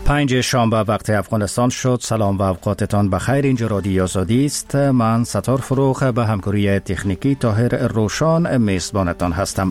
5 شنبه وقت افغانستان شد. سلام و اوقاتتان بخیر. اینجا رادیو آزادی است. من ستار فروخ به همکاری تکنیکی طاهر روشان میزبانتان هستم.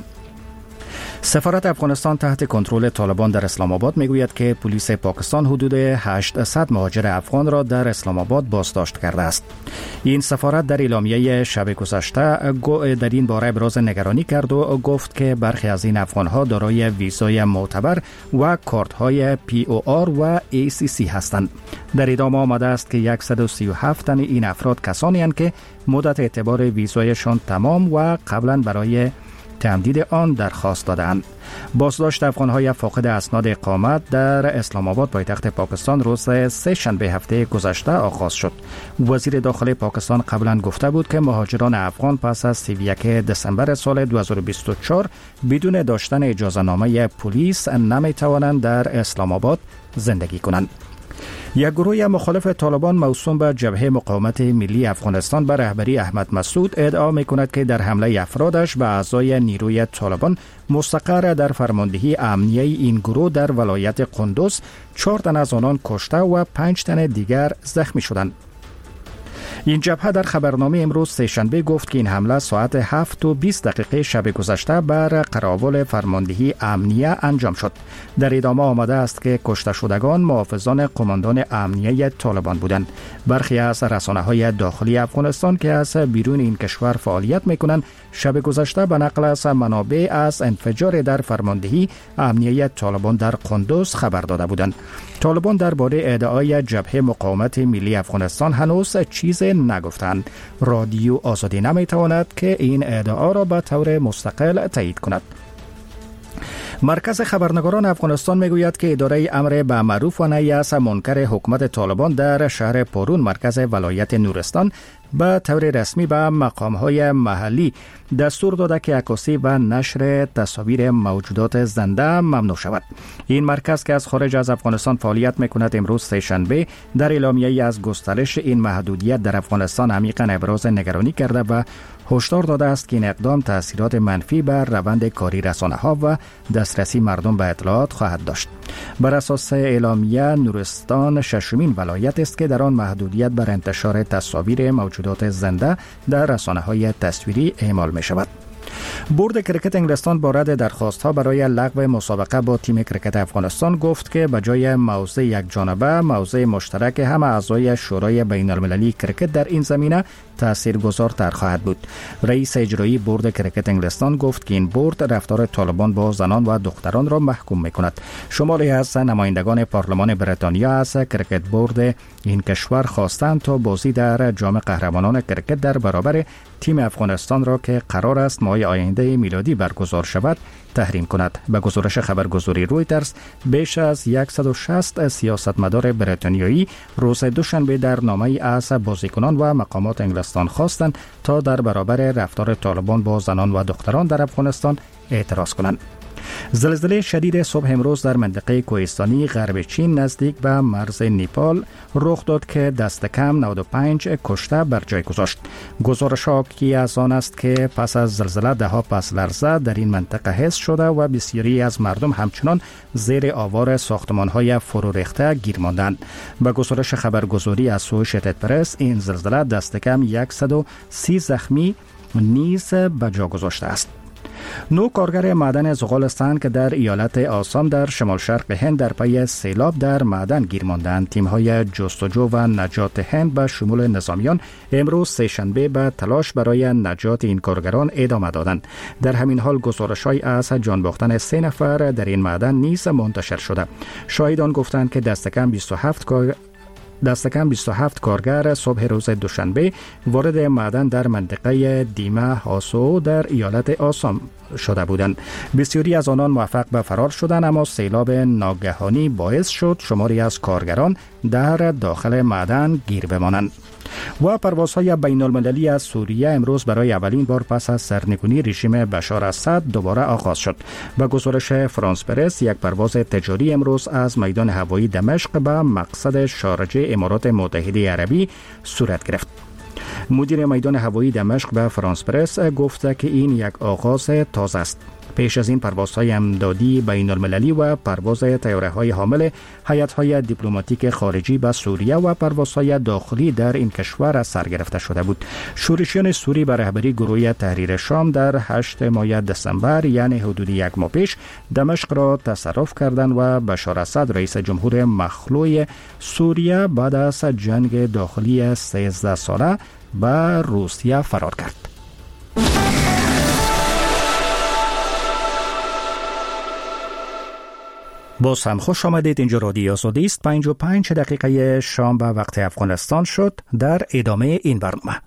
سفارت افغانستان تحت کنترل طالبان در اسلام آباد میگوید که پلیس پاکستان حدود 800 مهاجر افغان را در اسلام آباد بازداشت کرده است. این سفارت در اعلامیه شب گذشته در این باره ابراز نگرانی کرد و گفت که برخی از این افغان‌ها دارای ویزای معتبر و کارت‌های POR و ACC هستند. در ادامه آمده است که 137 تن این افراد کسانی هستند که مدت اعتبار ویزایشان تمام و قبلا برای تمدید آن درخواست دادند. بازداشت افغان‌های فاقد اسناد اقامت در اسلام آباد پایتخت پاکستان روز سه شنبه هفته گذشته آغاز شد. وزیر داخلی پاکستان قبلا گفته بود که مهاجران افغان پس از 31 دسامبر سال 2024 بدون داشتن اجازه‌نامه پلیس نمی‌توانند در اسلام آباد زندگی کنند. یک گروه مخالف طالبان موسوم به جبهه مقاومت ملی افغانستان به رهبری احمد مسعود ادعا می‌کند که در حمله افرادش به اعضای نیروی طالبان مستقر در فرماندهی امنیه این گروه در ولایت قندوز 4 تن از آنان کشته و 5 تن دیگر زخمی شدند. این جبهه در خبرنامه امروز سه‌شنبه گفت که این حمله ساعت 7:20 شب گذشته بر قراول فرماندهی امنیه انجام شد. در ادامه آمده است که کشته شدگان محافظان قماندان امنیه طالبان بودند. برخی از رسانه‌های داخلی افغانستان که از بیرون این کشور فعالیت می‌کنند شب گذشته به نقل از منابع از انفجار در فرماندهی امنیه طالبان در قندوز خبر داده بودند. طالبان درباره ادعای جبهه مقاومت ملی افغانستان هنوز چیزی نگفتند. رادیو آزادی نمی‌تواند که این ادعا را به طور مستقل تایید کند. مرکز خبرنگاران افغانستان میگوید که اداره امر به معروف و نهی از منکر حکومت طالبان در شهر پرون مرکز ولایت نورستان به طور رسمی به مقام‌های محلی دستور داده که عکاسی و نشر تصاویر موجودات زنده ممنوع شود. این مرکز که از خارج از افغانستان فعالیت می‌کند امروز سه‌شنبه در اعلامیه‌ای از گسترش این محدودیت در افغانستان عمیقاً ابراز نگرانی کرده و هشدار داده است که این اقدام تأثیرات منفی بر روند کاری رسانه‌ها و دسترسی مردم به اطلاعات خواهد داشت. بر اساس اعلامیه نورستان ششمین ولایت است که در آن محدودیت بر انتشار تصاویر موجودات زنده در رسانه‌های تصویری اعمال می شود. بورد کرکت انگلستان با رد درخواست‌ها برای لغو مسابقه با تیم کرکت افغانستان گفت که به جای موضع یک جانبه موضع مشترک همه اعضای شورای بین‌المللی کرکت در این زمینه تاثیرگذارتر خواهد بود. رئیس اجرایی بورد کرکت انگلستان گفت که این بورد رفتار طالبان با زنان و دختران را محکوم می‌کند. شماری از نمایندگان پارلمان بریتانیا از کرکت بورد این کشور خواستند تا بازی در جام قهرمانان کرکت در برابر تیم افغانستان را که قرار است ماه آینده میلادی برگزار شود تحریم کند. به گزارش خبرگزاری رویترز بیش از 160 سیاستمدار بریتانیایی روز دوشنبه در نامه‌ای از بازیکنان و مقامات انگلستان خواستند تا در برابر رفتار طالبان با زنان و دختران در افغانستان اعتراض کنند. زلزله شدید صبح امروز در منطقه کوهستانی غرب چین نزدیک به مرز نیپال رخ داد که دست کم 95 کشته بر جای گذاشت. گزارش حاکی از آن است که پس از زلزله ده‌ها پس لرزه در این منطقه حس شده و بسیاری از مردم همچنان زیر آوار ساختمان‌های فرو ریخته گیر ماندند. به گزارش خبرگزاری اسوشییتد پرس این زلزله دست کم 130 زخمی نیز به جا گذاشته است. 9 کارگر معدن زغالستان که در ایالت آسام در شمال شرق هند در پی سیلاب در معدن گیر ماندند. تیم‌های جستجو و نجات هند به شمول نظامیان امروز سه‌شنبه به تلاش برای نجات این کارگران ادامه دادند. در همین حال گزارش‌های از جان باختن 3 نفر در این معدن نیز منتشر شده. شاهدان گفتند که دست کم 27 کارگر صبح روز دوشنبه وارد معدن در منطقه دیمه هاسو در ایالت آسام شده بودند. بسیاری از آنان موفق به فرار شدند، اما سیلاب ناگهانی باعث شد شماری از کارگران در داخل معدن گیر بمانند. و پروازهای بین المللی از سوریه امروز برای اولین بار پس از سرنگونی رژیم بشار اسد دوباره آغاز شد. به گزارش فرانس پرس یک پرواز تجاری امروز از میدان هوایی دمشق به مقصد شارجه امارات متحده عربی صورت گرفت. مدیر میدان هوایی دمشق به فرانس پرس گفته که این یک آغاز تازه است. پیش از این پروازهای امدادی بین المللی و پرواز طیاره‌های حامل هیئت‌های دیپلماتیک خارجی به سوریه و پروازهای داخلی در این کشور سر گرفته شده بود. شورشیان سوری به رهبری گروه تحریر شام در 8 ماه دسامبر یعنی حدود یک ماه پیش دمشق را تصرف کردند و بشار اسد رئیس جمهور مخلوع سوریه بعد از جنگ داخلی 13 ساله به روسیه فرار کرد. باز هم خوش آمدید. اینجا رادیو آزادی است. 55 دقیقه شام به وقت افغانستان شد. در ادامه این برنامه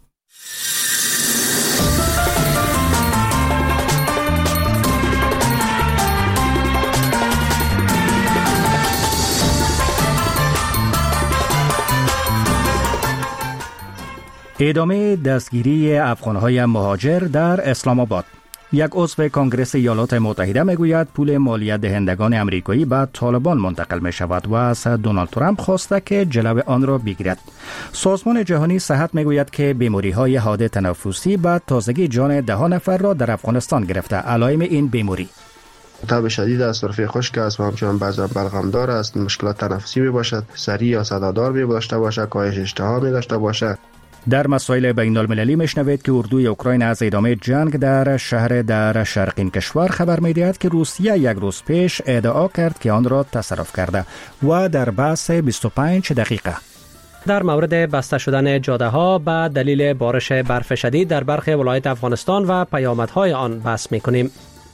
ادامه دستگیری افغان‌های مهاجر در اسلام آباد. یک عضو کنگره ایالات متحده میگوید پول مالیات دهندگان امریکایی به طالبان منتقل می شود و از دونالد ترامپ خواسته که جلو آن را بگیرد. سازمان جهانی صحت میگوید که بیماری‌های حاد تنفسی به تازگی جان 10 نفر را در افغانستان گرفته. علائم این بیماری: تب شدید است، سرفه خشک است و همچنان بعضا بلغمدار است، مشکلات تنفسی می باشد، سری یا صدادار می داشته باشد، کاهش اشتها می داشته باشد. در مسائل بین المللی میشنوید که اردوی اوکراین از ادامه جنگ در شهر در شرق این کشور خبر میدهد که روسیه یک روز پیش ادعا کرد که آن را تصرف کرده. و در بحث 25 دقیقه در مورد بسته شدن جاده ها به دلیل بارش برف شدید در برخی ولایت افغانستان و پیامدهای آن بحث میکنیم.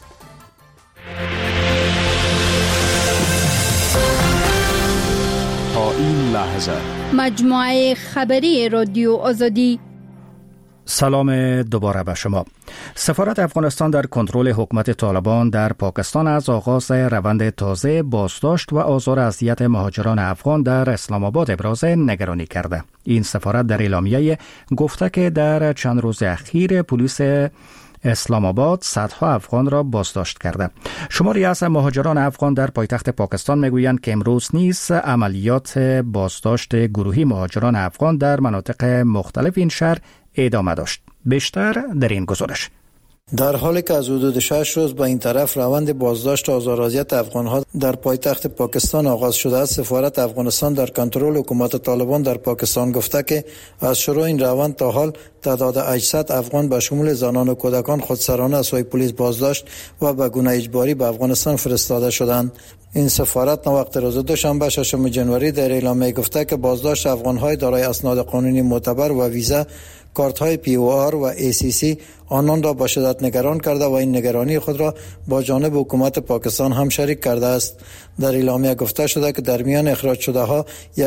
تا این لحظه مجموعه خبری رادیو آزادی. سلام دوباره به شما. سفارت افغانستان در کنترل حکومت طالبان در پاکستان از آغاز روند تازه بازداشت و آزار اذیت مهاجران افغان در اسلام آباد ابراز نگرانی کرده. این سفارت در اعلامیه گفته که در چند روز اخیر پلیس اسلام آباد صدها افغان را بازداشت کرده. شماری از مهاجران افغان در پایتخت پاکستان میگویند که امروز نیز عملیات بازداشت گروهی مهاجران افغان در مناطق مختلف این شهر ادامه داشت. بیشتر در این گزارش. در حالی که از حدود 6 روز به این طرف روند بازداشت و آزار و اذیت افغان‌ها در پایتخت پاکستان آغاز شده است، سفارت افغانستان در کنترل حکومت طالبان در پاکستان گفته که از شروع این روند تا حال تعداد 800 افغان به شمول زنان و کودکان خودسرانه از سوی پلیس بازداشت و به گونه اجباری به افغانستان فرستاده شدند. این سفارت وقت روز دوشنبه 6 جنوری در اعلامیه گفته که بازداشت افغان‌های دارای اسناد قانونی معتبر و ویزا، کارت‌های POR و ACC آنان را با شدت نگران کرده و این نگرانی خود را با جانب حکومت پاکستان هم شریک کرده است. در اعلامیه گفته شده که در میان اخراج شده ها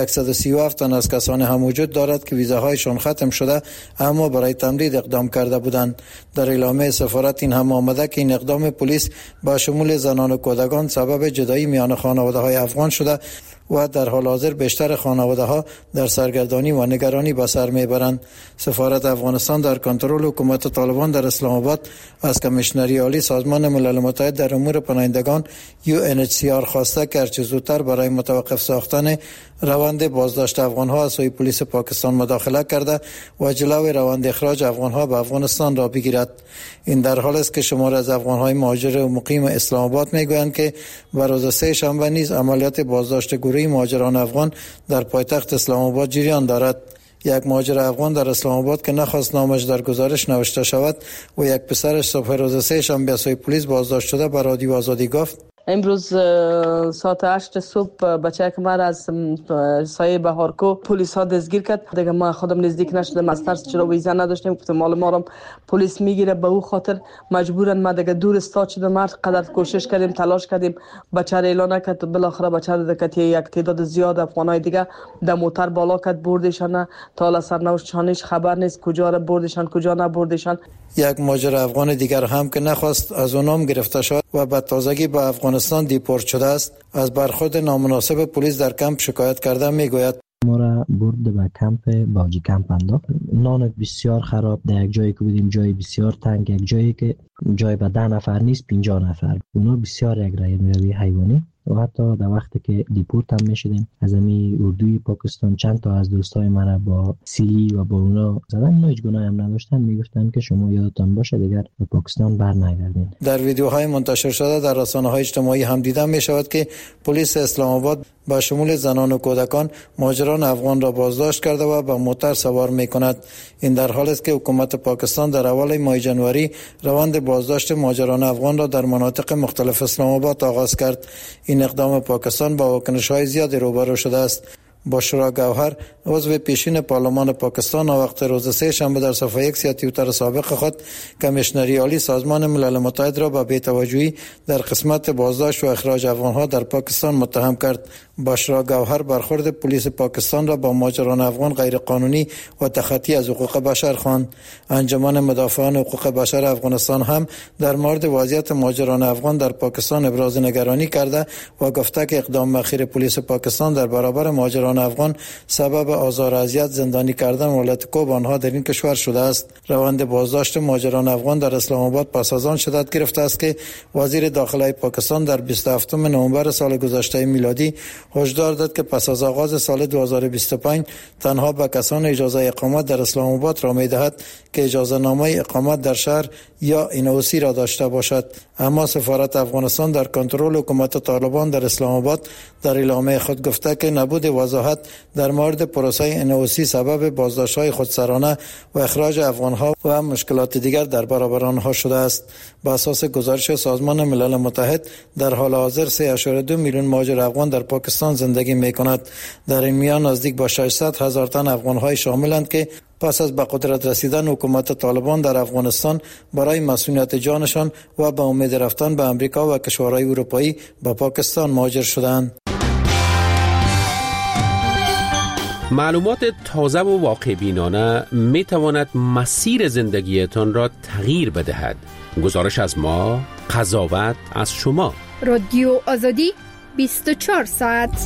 137 تن از کسانی هم وجود دارد که ویزاهایشان ختم شده اما برای تمدید اقدام کرده بودند. در اعلامیه سفارت این هم آمده که این اقدام پلیس با شمول زنان و کودکان سبب جدایی میان خانواده‌های افغان شده و در حال حاضر بیشتر خانواده‌ها در سرگردانی و نگرانی به سر میبرند. سفارت افغانستان در کنترل حکومت طالبان در اسلام آباد از کمیشنری عالی سازمان ملل متحد در امور پناهندگان UNHCR خواسته که هرچه زودتر برای متوقف ساختن روند بازداشت افغان‌ها از سوی پلیس پاکستان مداخله کرده و جلوی روند اخراج افغان‌ها به افغانستان را بگیرد. این در حال است که شمار از افغان‌های مهاجر و مقیم اسلام آباد میگویند که بر روز 3 شنبه نیز عملیات بازداشت گروهی مهاجران افغان در پایتخت اسلام آباد جریان دارد. یک مهاجر افغان در اسلام آباد که نخواست نامش در گزارش نوشته شود و یک پسرش صبح روز 3 شنبه از سوی پلیس بازداشت شده به رادیو آزادی گفت: امروز ساعت 8 صبح بچه که من از سایه بهارکو پلیس ها دستگیر کرد. دیگه ما خودم نزدیک نشدم از ترس، چرا ویزا نداشتیم، گفتم مال ما رو پلیس میگیره، به او خاطر مجبورن ما دیگه دور استاد شدم. هر قدر کوشش کردیم، تلاش کردیم، بچه رو اعلان نکرد. بالاخره بچه رو دیگه یک تعداد زیاد افغانای دیگه در موتر بالا کرد بردشان. تا حالا سرنوشتشانش خبر نیست کجا رو بردشان کجا نبردشان. یک مهاجر افغان دیگر هم که نخواست از اونام گرفته شد و به تازگی به افغانستان دیپورت شده است، از برخورد نامناسب پلیس در کمپ شکایت کرده میگوید: ما را برد به کمپ باجی کمپ انداخت. نان بسیار خراب، در یک جایی که بودیم جای بسیار تنگ، یک جایی که جای به 10 نفر نیست 50 نفر. اونا بسیار یک رای میروی حیوانی و حتی در وقتی که دیپورت هم میشدیم از امی اردوی پاکستان چند تا از دوستای من با سیلی و با اونا زدن، اونا هیچ گناهی هم نداشتن، میگفتن که شما یادتان باشه دیگر به پاکستان برنگردین. در ویدیوهای منتشر شده در رسانه‌های اجتماعی هم دیده می‌شود که پلیس اسلام آباد با شمول زنان و کودکان مهاجران افغان را بازداشت کرده و به موتر سوار می‌کند. این در حالی است که حکومت پاکستان در اول ماه جنوری روند بازداشت مهاجران افغان را در مناطق مختلف اسلام آباد آغاز کرد. این اقدام پاکستان با واکنش‌های زیادی روبرو شده است. بشرا گوهر عضو پیشین پارلمان پاکستان وقت روز سه شنبه در صفحه ایکس یا توییتر سابق خود کمیشنری عالی سازمان ملل متحد را به بی‌توجهی در قسمت بازداشت و اخراج افغان‌ها در پاکستان متهم کرد. بشرا گوهر برخورد پلیس پاکستان را با مهاجران افغان غیرقانونی و تخطی از حقوق بشر خواند. انجمن مدافعان حقوق بشر افغانستان هم در مورد وضعیت مهاجران افغان در پاکستان ابراز نگرانی کرده و گفته که اقدام اخیر پلیس پاکستان در برابر مهاجران افغان سبب آزار و اذیت، زندانی کردن و لطکوب آنها در این کشور شده است. روند بازداشت مهاجران افغان در اسلام آباد پس از آن شدت گرفته است که وزیر داخله پاکستان در 27 نوامبر سال گذشته میلادی هشدار داد که پس از آغاز سال 2025 تنها به کسان اجازه اقامت در اسلام آباد را می‌دهد که اجازه نامه اقامت در شهر یا NOC را داشته باشد. اما سفارت افغانستان در کنترل حکومت طالبان در اسلام آباد در اعلامیه خود گفته که نبود وضاحت در مورد پروسه NOC سبب بازداشت‌های خودسرانه و اخراج افغان‌ها و مشکلات دیگر در برابر آنها شده است. بر اساس گزارش سازمان ملل متحد در حال حاضر 3.2 میلیون مهاجر افغان در پاکستان زندگی می‌کند. در این میان نزدیک به 600,000 تن افغان‌های شاملند که پس از به قدرت رسیدن حکومت طالبان در افغانستان برای مسئولیت جانشان و به امید رفتن به امریکا و کشورهای اروپایی به پاکستان مهاجر شدند. معلومات تازه و واقع بینانه می تواند مسیر زندگیتان را تغییر بدهد. گزارش از ما، قضاوت از شما. رادیو آزادی 24 ساعت.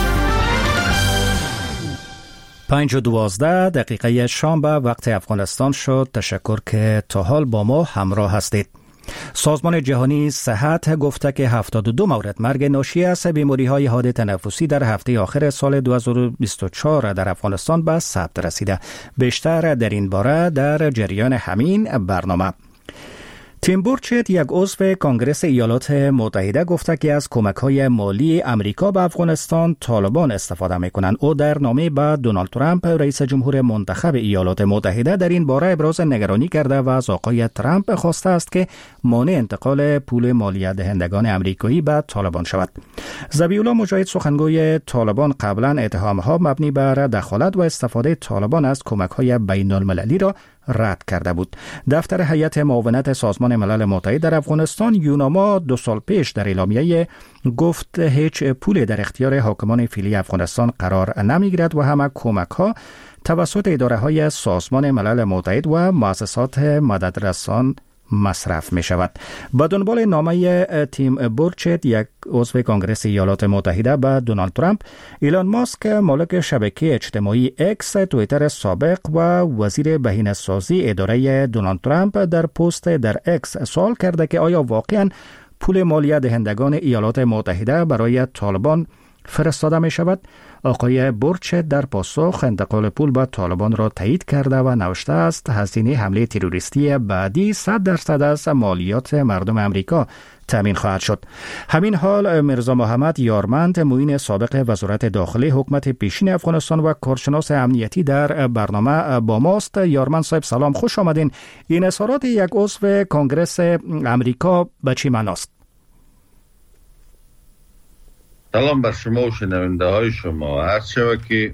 5:12 شنبه وقت افغانستان شد. تشکر که تا حال با ما همراه هستید. سازمان جهانی صحت گفته که 72 مورد مرگ ناشی از بیماری‌های حاد تنفسی در هفته آخر سال 2024 در افغانستان به ثبت رسیده. بیشتر در این باره در جریان همین برنامه. تیم بورچت، یک عضو کنگره ایالات متحده، گفته که از کمک‌های مالی امریکا به افغانستان طالبان استفاده می‌کنند. او در نامه به دونالد ترامپ، رئیس جمهور منتخب ایالات متحده، در این باره ابراز نگرانی کرده و از آقای ترامپ خواسته است که مانع انتقال پول مالیات دهندگان امریکایی به طالبان شود. ذبیح‌الله مجاهد، سخنگوی طالبان، قبلا اتهام‌ها مبنی بر دخالت و استفاده طالبان از کمک‌های بین‌المللی را رد کرده بود. دفتر هیئت معاونت سازمان ملل متحد در افغانستان، یوناما، 2 سال پیش در اعلامیه گفت هیچ پولی در اختیار حاکمان فعلی افغانستان قرار نمیگیرد و همه کمک‌ها توسط اداره‌های سازمان ملل متحد و مؤسسات مددرسان مصرف می شود. با دنبال نامه تیم بورچت، یک عضو کنگره ایالات متحده، به دونالد ترامپ، ایلان ماسک، مالک شبکه اجتماعی اکس، توییتر سابق و وزیر بهینه‌سازی اداره دونالد ترامپ، در پست در اکس سوال کرده که آیا واقعاً پول مالیات دهندگان ایالات متحده برای طالبان فرستاده می شود؟ آقای بورچت در پاسخ انتقال پول به طالبان را تایید کرده و نوشته است هزینه حمله تروریستی بعدی 100% از مالیات مردم امریکا تامین خواهد شد. همین حال میرزا محمد یارمند، معین سابق وزارت داخلی حکومت پیشین افغانستان و کارشناس امنیتی، در برنامه با ماست. یارمند صاحب سلام، خوش آمدین. این اظهارات یک عضو کنگره امریکا به چی معناست؟ سلام بر شما و شنونده های شما. عرض شود که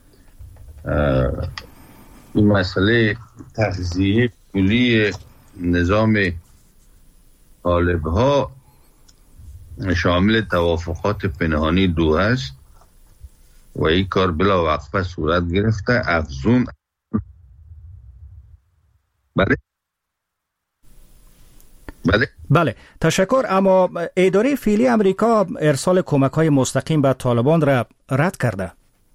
این مسئله تغذیه کلی نظام طالب ها شامل توافقات پنهانی دو است و این کار بلا وقفه صورت گرفته. افزون بله، تشکر. اما اداره فعلی امریکا ارسال کمک‌های مستقیم به طالبان را رد کرده.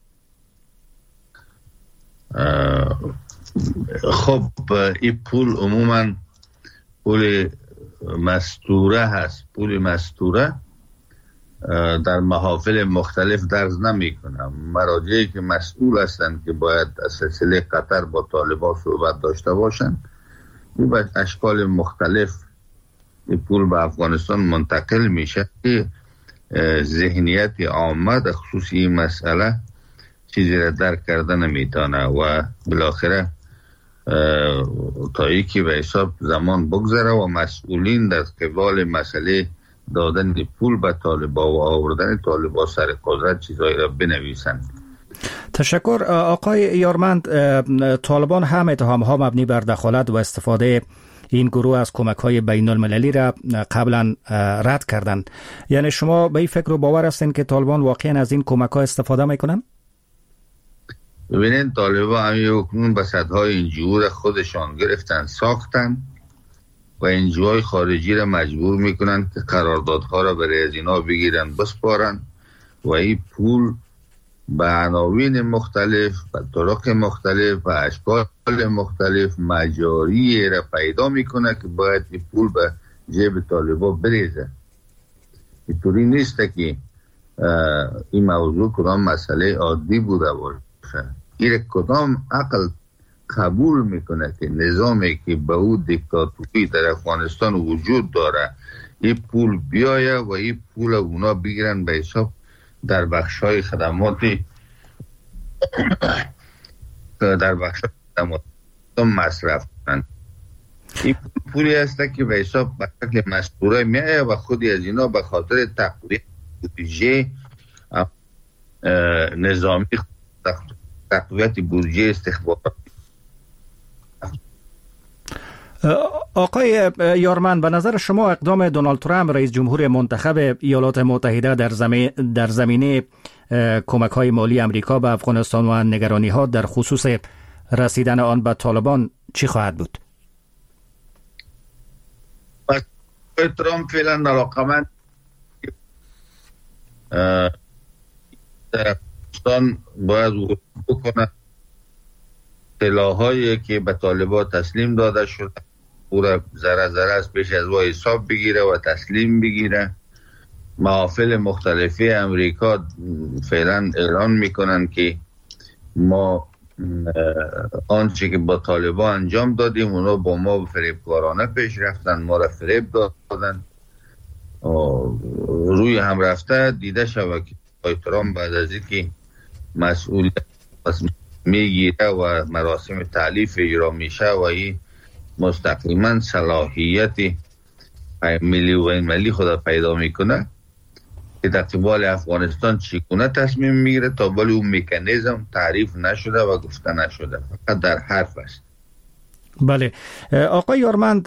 خب این پول عموما پول مستوره هست. پول مستوره در محافل مختلف درز نمی کنم. مراجعی که مسئول هستند که باید از سلسله قطر با طالبان صحبت داشته باشند، این به اشکال مختلف این پول به افغانستان منتقل میشه که ذهنیت عامه در خصوص این مسئله چیزی را درک کرده نمیتونه و بالاخره تا یکی به حساب زمان بگذره و مسئولین در قبال مسئله دادن پول به طالبا و آوردن طالبا سر قدرت چیزایی را بنویسند. تشکر. آقای یارمند، طالبان هم اتهام ها مبنی بر دخالت و استفاده این گروه از کمک های بین المللی را قبلا رد کردند. یعنی شما به این فکر و باور هستین که طالبان واقعا از این کمک ها استفاده میکنن؟ ببینید، طالبان همی اکنون به صدهای انجیو خودشان گرفتن ساختن و انجیوهای خارجی را مجبور میکنن که قراردادها را برای از اینا بگیرن بسپارن و این پول به عناوین مختلف، به طرق مختلف و اشکال مختلف مجاری را پیدا میکنه که باید این پول به جیب طالبا بریزه. اینطوری نیست که این موضوع کدام مسئله عادی بوده باشه. این کدام عقل قبول میکنه که نظامی که به او دیکتاتوری در افغانستان وجود داره این پول بیایه و این پول اونا بگیرن به حساب در بخشای خدماتی در بخشای خدماتی مصرف کنن. این پولی هست که به حساب بخشای مستوره میایه و خودی از اینا به خاطر تقویت بودجه نظامی، تقویت بودجه استخباراتی. آقای یارمند، به نظر شما اقدام دونالد ترامپ رئیس جمهور منتخب ایالات متحده در زمینه کمک های مالی امریکا به افغانستان و نگرانی ها در خصوص رسیدن آن به طالبان چی خواهد بود؟ ترامپ فعلا علاقمند در افغانستان باید بکنه سلاحایی که به طالبان تسلیم داده شده او را ذره ذره از پیش از او حساب بگیره و تسلیم بگیره. محافل مختلفی امریکا فعلا اعلان میکنن که ما آنچه که با طالبان انجام دادیم اونا با ما فریبکارانه پیش رفتن، ما را فریب دادن. روی هم رفته دیده شود که ترامپ بعد از اینکه مسئولیت میگیره و مراسم تعلیف اجرا میشه و این مستقیما صلاحیت ملی و این ملی خود پیدا میکنه که در قبال افغانستان چگونه تصمیم میگیره تا ولی اون مکانیزم تعریف نشده و گفته نشده، فقط در حرف است. بله. آقای یارمند،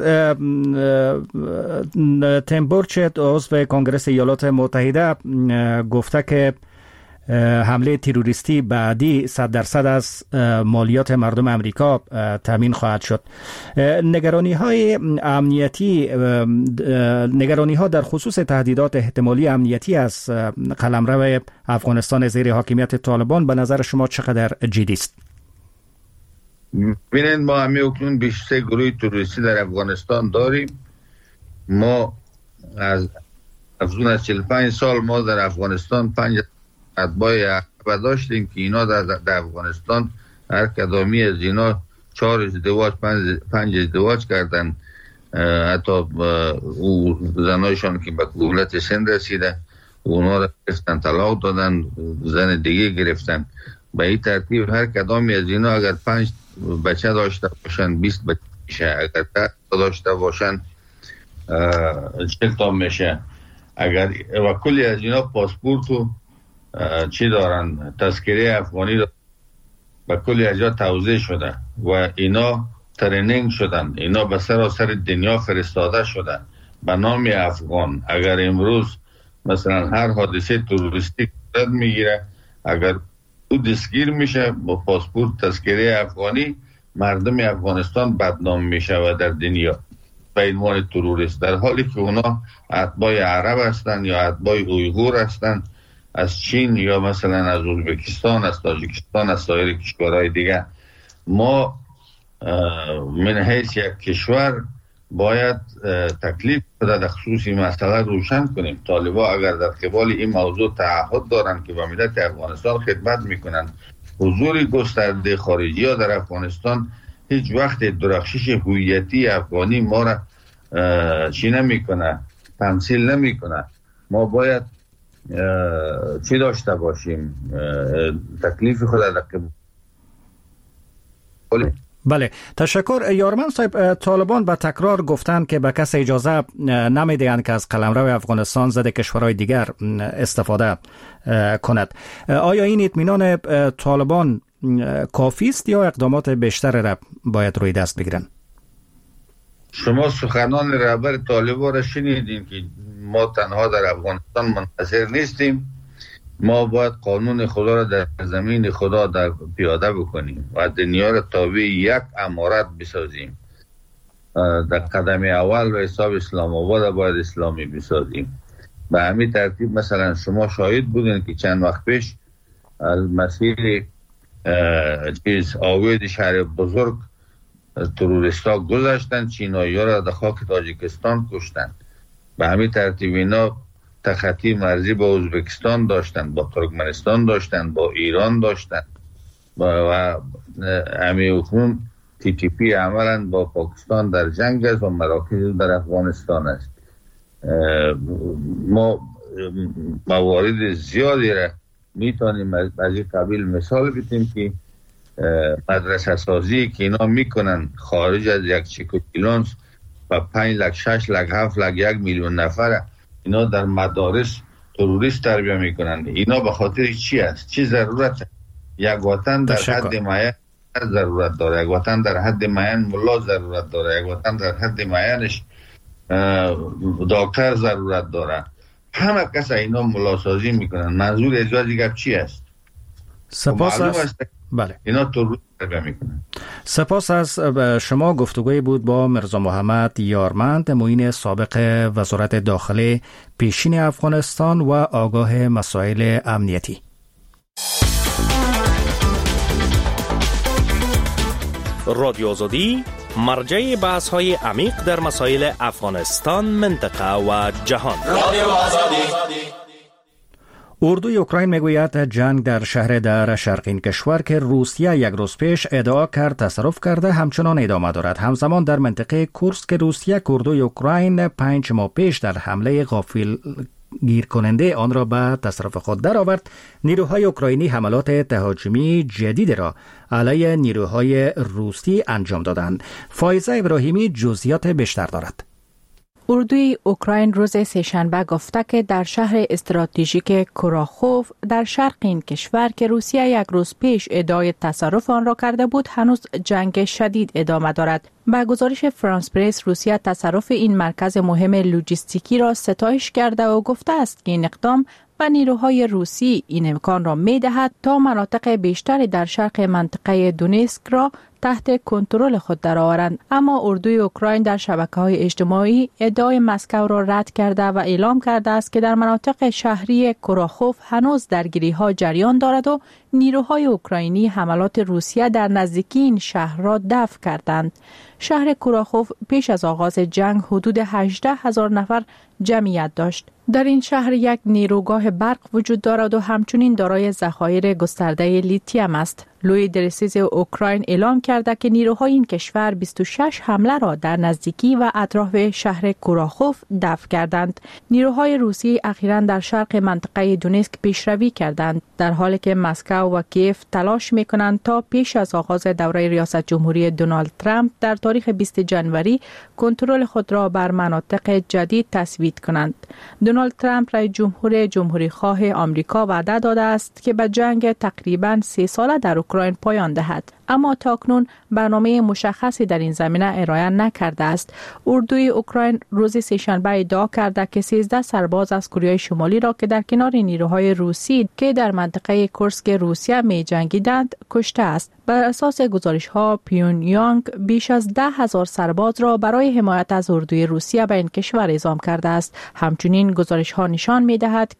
تیم بورچت عضو کنگره ایالات متحده گفته که حمله تروریستی بعدی 100% از مالیات مردم امریکا تامین خواهد شد. نگرانی های امنیتی، نگرانی ها در خصوص تهدیدات احتمالی امنیتی از قلمرو افغانستان زیر حاکمیت طالبان به نظر شما چقدر جدی است؟ ببینید، ما همه اکنون 23 گروه تروریستی در افغانستان داریم. ما از 45 سال ما در افغانستان 5 اتباع عقبه داشتیم که اینا در افغانستان هر کدامی از اینا 4 ازدواج 5 ازدواج کردن. حتی او زنایشان که به کهولت سن رسیده اونا را گرفتن طلاق دادن، زن دیگه گرفتن. به این ترتیب هر کدامی از اینا اگر 5 بچه داشته باشن 20 بچه میشه، اگر 10 داشته باشن 40 تا میشه. اگر و کلی از اینا پاسپورت و چی دارن، تذکره افغانی دارن، و کلی از جا توزیع شده و اینا ترینینگ شدن، اینا به سراسر دنیا فرستاده شده به نام افغان. اگر امروز مثلا هر حادثه تروریستی صورت میگیره، اگر او دستگیر میشه با پاسپورت تذکره افغانی، مردم افغانستان بدنام میشه و در دنیا به عنوان تروریست، در حالی که اونا اتباع عرب هستن یا اتباع اویغور هستن، از چین یا مثلا از ازبکستان، از تاجیکستان، از سایر کشورهای دیگه. ما من حیث یک کشور باید تکلیف در خصوص این مسئله روشن کنیم. طالبا اگر در قبال این موضوع تعهد دارند که به ملت افغانستان خدمت میکنن، حضور گسترده خارجی ها در افغانستان هیچ وقت درخشش هویتی افغانی ما را چی نمیکنه، تمثیل نمیکنه. ما باید چی داشته باشیم؟ تکلیف خود در قبال. بله، تشکر. یارمن صاحب، طالبان به تکرار گفتند که به کس اجازه نمیدهند که از قلمرو افغانستان ضد کشورهای دیگر استفاده کند. آیا این اطمینان طالبان کافی است یا اقدامات بیشتر را باید روی دست بگیرن؟ شما سخنان رهبر طالبان را شنیدین که ما تنها در افغانستان منحصر نیستیم. ما باید قانون خدا را در زمین خدا در پیاده بکنیم و دنیا را تابع یک امارت بسازیم. در قدم اول به حساب اسلام آباد باید اسلامی بسازیم. به همین ترتیب مثلا شما شاهد بودین که چند وقت پیش از مسیر آوید شهر بزرگ تروریستا گذاشتن، چینایی ها را در خاک تاجیکستان کشتن. به همین ترتیب اینا تخطی مرزی با ازبکستان داشتن، با ترکمنستان داشتن، با ایران داشتن و امی اکنون TTP عملا با پاکستان در جنگ است و مراکز در افغانستان است. ما موارد زیادی را میتونیم از این قبیل مثال بدیم که مدرسه سازی که اینا میکنن خارج از یک چیکوکیلونس و 5 لک 6 لک 7 لک 1 میلیون نفر اینا در مدارس تروریست تربیه میکنن. اینا به خاطر چی است؟ چی ضرورت؟ یک وطن در حد معین ضرورت داره، یک وطن در حد معین ملا ضرورت داره، یک وطن در حد معینش دکتر ضرورت داره. همه کس اینا ملاسازی میکنن. منظور اجازه دیگر چی است؟ سپاس است. بله، اینا تروریست تربیه میکنن. سپاس از شما. گفتگوی بود با مرزا محمد یارمند، معین سابق وزارت داخله پیشین افغانستان و آگاه مسائل امنیتی. رادیو آزادی مرجع بحث های عمیق در مسائل افغانستان، منطقه و جهان. رادیو آزادی. اردوی اوکراین میگوید جنگ در شهر در شرقین کشور که روسیه یک روز پیش ادعا کرد تصرف کرده همچنان ادامه دارد. همزمان در منطقه کورسک روسیه اردوی اوکراین 5 ماه پیش در حمله غافل گیر کننده آن را به تصرف خود درآورد. نیروهای اوکراینی حملات تهاجمی جدید را علیه نیروهای روسی انجام دادند. فایزه ابراهیمی جزئیات بیشتر دارد. اردوی اوکراین روز سه‌شنبه گفته که در شهر استراتژیک کوراخوف در شرق این کشور که روسیه یک روز پیش ادعای تصرف آن را کرده بود هنوز جنگ شدید ادامه دارد. با گزارش فرانس پرس، روسیه تصرف این مرکز مهم لوجستیکی را ستایش کرده و گفته است که این اقدام و نیروهای روسی این امکان را می دهد تا مناطق بیشتری در شرق منطقه دونیسک را تحت کنترل خود درآورند. اما اردوی اوکراین در شبکه‌های اجتماعی ادعای مسکو را رد کرده و اعلام کرده است که در مناطق شهری کوراخوف هنوز درگیری‌ها جریان دارد و نیروهای اوکراینی حملات روسیه در نزدیکی این شهر را دفع کردند. شهر کوراخوف پیش از آغاز جنگ حدود 18,000 نفر جمعیت داشت. در این شهر یک نیروگاه برق وجود دارد و همچنین دارای ذخایر گسترده لیتیم است. لوی درسیز اوکراین اعلام کرده که نیروهای این کشور 26 حمله را در نزدیکی و اطراف شهر کوراخوف دفع کردند. نیروهای روسی اخیراً در شرق منطقه دونیسک پیشروی کردند، در حالی که مسکو و کیف تلاش می‌کنند تا پیش از آغاز دوره ریاست جمهوری دونالد ترامپ در تاریخ 20 جنوری کنترل خود را بر مناطق جدید تثبیت کنند. دونالد ترامپ رئیس جمهور جمهوری خواه آمریکا وعده داده است که به جنگ تقریباً 3 ساله در اوکراین پایان دهد، اما تاکنون برنامه مشخصی در این زمینه ارائه نکرده است. اردوی اوکراین روز سه‌شنبه ادعا کرده که 13 سرباز از کره شمالی را که در کنار نیروهای روسی که در منطقه کورسک روسیه می جنگیدند کشته است. بر اساس گزارش‌ها پیونیانگ بیش از 10,000 سرباز را برای حمایت از اردوی روسیه به این کشور اعزام کرده است. همچنین گزارش‌ها نشان می‌دهد که نیروهای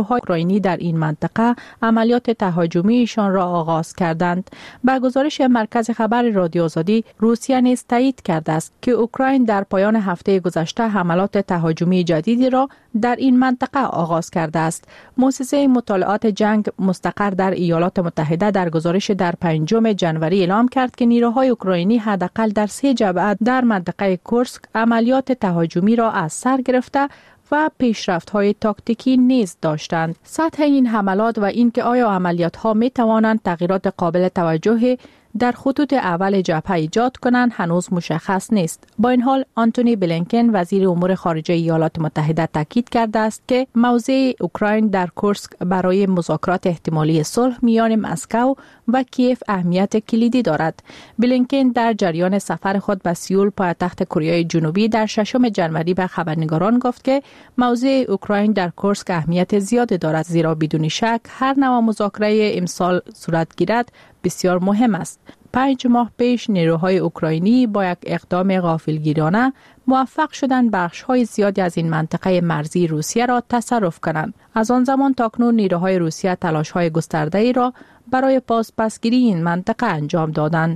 نیروهای اوکراینی در این منطقه عملیات تهاجمیشان را آغاز کردند. با گزارش مرکز خبر رادیو آزادی، روسیه نیز تایید کرده است که اوکراین در پایان هفته گذشته حملات تهاجمی جدیدی را در این منطقه آغاز کرده است. مؤسسه مطالعات جنگ مستقر در ایالات متحده در گزارش در 5 ژانویه اعلام کرد که نیروهای اوکراینی حداقل در 3 جبهه در منطقه کورسک عملیات تهاجمی را از سر گرفته و پیشرفت‌های تاکتیکی نیز داشتند. سطح این حملات و اینکه آیا عملیات‌ها می‌توانند تغییرات قابل توجهی در خطوط اول جبهه ایجاد کنند هنوز مشخص نیست. با این حال آنتونی بلینکن وزیر امور خارجه ایالات متحده تاکید کرده است که موضع اوکراین در کورسک برای مذاکرات احتمالی صلح میان مسکو و کیف اهمیت کلیدی دارد. بلینکن در جریان سفر خود به سئول پایتخت کره جنوبی در 6 ژانویه به خبرنگاران گفت که موضع اوکراین در کورسک اهمیت زیادی دارد، زیرا بدون شک هر نوع مذاکره امسال صورت گیرد بسیار مهم است. 5 ماه پیش نیروهای اوکراینی با یک اقدام غافلگیرانه موفق شدند بخش‌های زیادی از این منطقه مرزی روسیه را تصرف کنند. از آن زمان تاکنون نیروهای روسیه تلاش‌های گسترده‌ای را برای پسگیری این منطقه انجام دادند.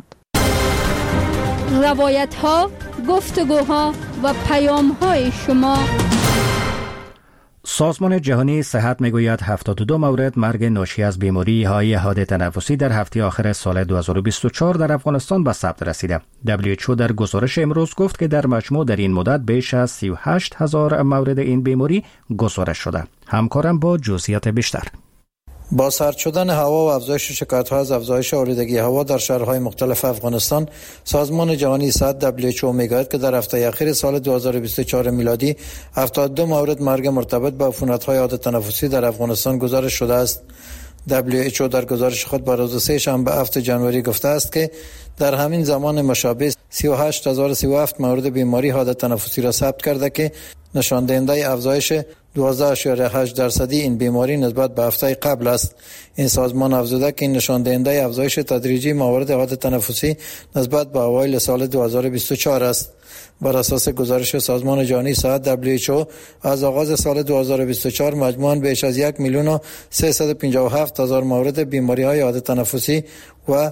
روایت‌ها، گفتگوها و پیام‌های شما. سازمان جهانی صحت میگوید 72 مورد مرگ ناشی از بیماری‌های حاد تنفسی در هفته آخر سال 2024 در افغانستان به ثبت رسیده. WHO در گزارش امروز گفت که در مجموع در این مدت بیش از 38,000 مورد این بیماری گزارش شده. همکارم با جزئیات بیشتر. با سرد شدن هوا و افزایش شکایت‌ها از افزایش آلودگی هوا در شهرهای مختلف افغانستان، سازمان جهانی صحت WHO میگوید که در هفته اخیر سال 2024 میلادی 72 مورد مرگ مرتبط با عفونت‌های حاد تنفسی در افغانستان گزارش شده است. WHO در گزارش خود با روز سه‌شنبه 7 ژانویه گفته است که در همین زمان مشابه 38037 مورد بیماری حاد تنفسی را ثبت کرده که نشان دهنده افزایش 12.8% این بیماری نسبت به هفته قبل است. این سازمان افزوده که این نشان دهنده افزایش تدریجی موارد حاد تنفسی نسبت به اوایل سال 2024 است. بر اساس گزارش سازمان جهانی صحت WHO از آغاز سال 2024 مجموعاً بیش از 1,357,000 مورد بیماری‌های حاد تنفسی و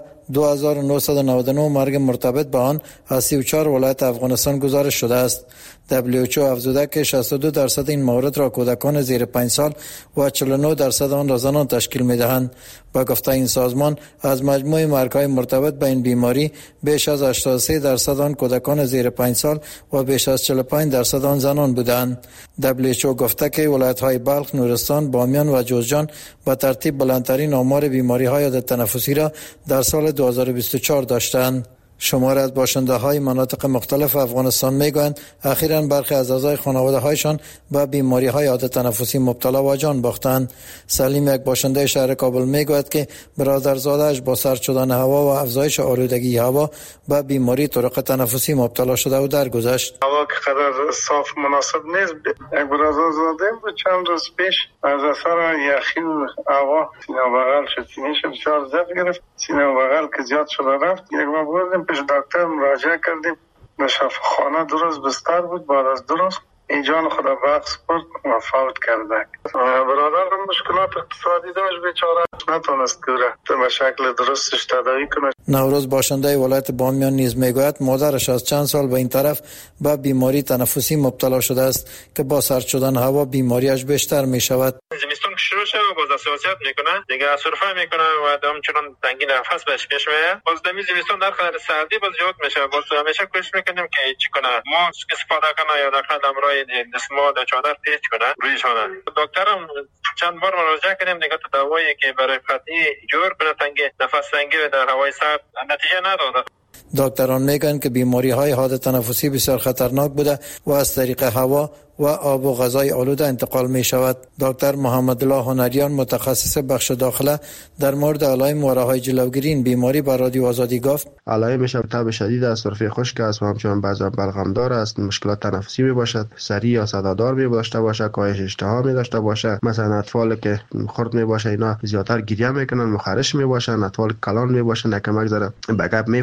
2999 مرگ مرتبط با آن از 34 ولایت افغانستان گزارش شده است. WHO افزوده که 62% این موارد را کودکان زیر 5 سال و 49% آن را زنان تشکیل می‌دهند. با گفته این سازمان از مجموع مرگ‌های مرتبط با این بیماری بیش از 83% آن کودکان زیر 5 سال و بیش از 45% آن زنان بودند. WHO گفته که ولایت‌های بلخ، نورستان، بامیان و جوزجان به ترتیب بلندترین آمار بیماری‌های حاد تنفسی را در سال 2024 داشتند. شمار از باشنده‌های مناطق مختلف افغانستان میگویند اخیراً برخی از اعضای خانواده‌هایشان به بیماری‌های حاد تنفسی مبتلا و جان باختند. سلیم، یک باشنده شهر کابل، میگوید که برادرزاده‌اش با سرد شدن هوا و افزایش آلودگی هوا به بیماری طرق تنفسی مبتلا شده و درگذشت. هوا که قدر صاف مناسب نیست. یک برادرزاده بود چند روز پیش از اثر یخی و هوا سینه و بغل شد، سینه‌ش بسیار ضعف گرفت، سینه و بغل که زیاد شده رفت. یک ما بردیم پیش دکتر مراجعه کردیم، در شفاخانه 2 روز بستر بود. بعد از 2 روز این جان خدا بخش برد و فوت کرده. برادرم مشکلات اقتصادی داشت، بیچاره نتونست که به شکل درستش تداوی کنه. نوروز باشنده ولایت بامیان نیز میگوید مادرش از چند سال به این طرف به بیماری تنفسی مبتلا شده است که با سرد شدن هوا بیماریش بیشتر می شود. زمستون که شروع شد باز حساسیت میکنه دیگه، سرفه میکنه و همچنان تنگی نفس بهش پیش میاد. باز دمی زمستون در خاطر سردی باز جوت میشه. باز همیشه کوشش میکنیم که چی کنه ما استفاده کنه یا داخل امرای دستمال چادر پیچ کنه رویشونه. دکترم چند بار مراجعه کردیم دیگه تو دوایی که برای فتنی جور کنه تنگی نفس تنگی در هوای سرد نتیجه نداده. دکتران میگن که بیماری‌های حاد تنفسی بسیار خطرناک بوده و از طریق هوا و آب و غذای آلوده انتقال می شود. دکتر محمد الله هنریان متخصص بخش داخله در مورد علائم و راه‌های جلوگیری این بیماری با رادیو آزادی گفت: علائمش تب شدید است، سرفه خشک است و همچنان بعضا بلغمدار است، مشکلات تنفسی می باشد، سری یا صدادار می داشته باشد، کاهش اشتها می داشته باشد. مثلا اطفال که خرد می باشه اینا زیادتر گریه میکنن، مخرش می باشن، اطفال کلان می باشن، کمک ذره بگپ می فهمن، اینا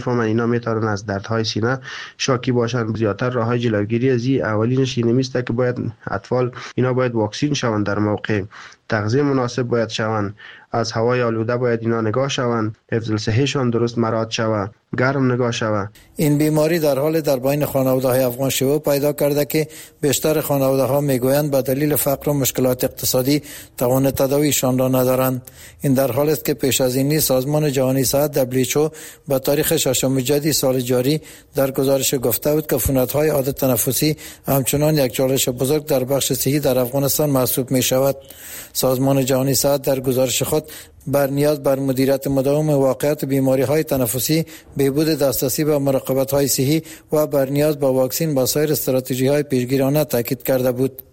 اینا میتونن از دردهای سینه شاکی باشن. زیاتر راههای جلوگیری از این اولینش اینه میسته که باید اطفال اینا باید واکسین شوند، در موقع تغذیه مناسب باید شوند، از هوای آلوده باید اینا نگاه شوند، حفظ صحیشان درست مراعات شود، گرم نگاه شود. این بیماری در حال در بین خانواده‌های افغان شیوع پیدا کرده که بیشتر خانواده‌ها میگویند به دلیل فقر و مشکلات اقتصادی توان تداویشان را ندارند. این در حالی است که پیش از این سازمان جهانی صحت WHO به تاریخ 6 جدی سال جاری در گزارش گفته بود که عفونت‌های عادت تنفسی همچنان یک چالش بزرگ در بخش صحی در افغانستان محسوب می‌شود. سازمان جهانی صحت در گزارش خود بر نیاز بر مدیریت مداوم واقعیت بیماری‌های تنفسی، بهبود دسترسی به مراقبت‌های صحی و بر نیاز به واکسین با سایر استراتژی‌های پیشگیرانه تاکید کرده بود.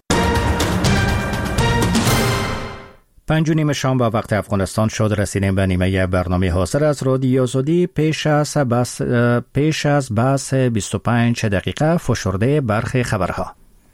5:30 شام به وقت افغانستان شد. رسیدیم به نیمه برنامه حاصل از رادیو آزادی. پیش از بحث 25 دقیقه فشرده برخی خبرها.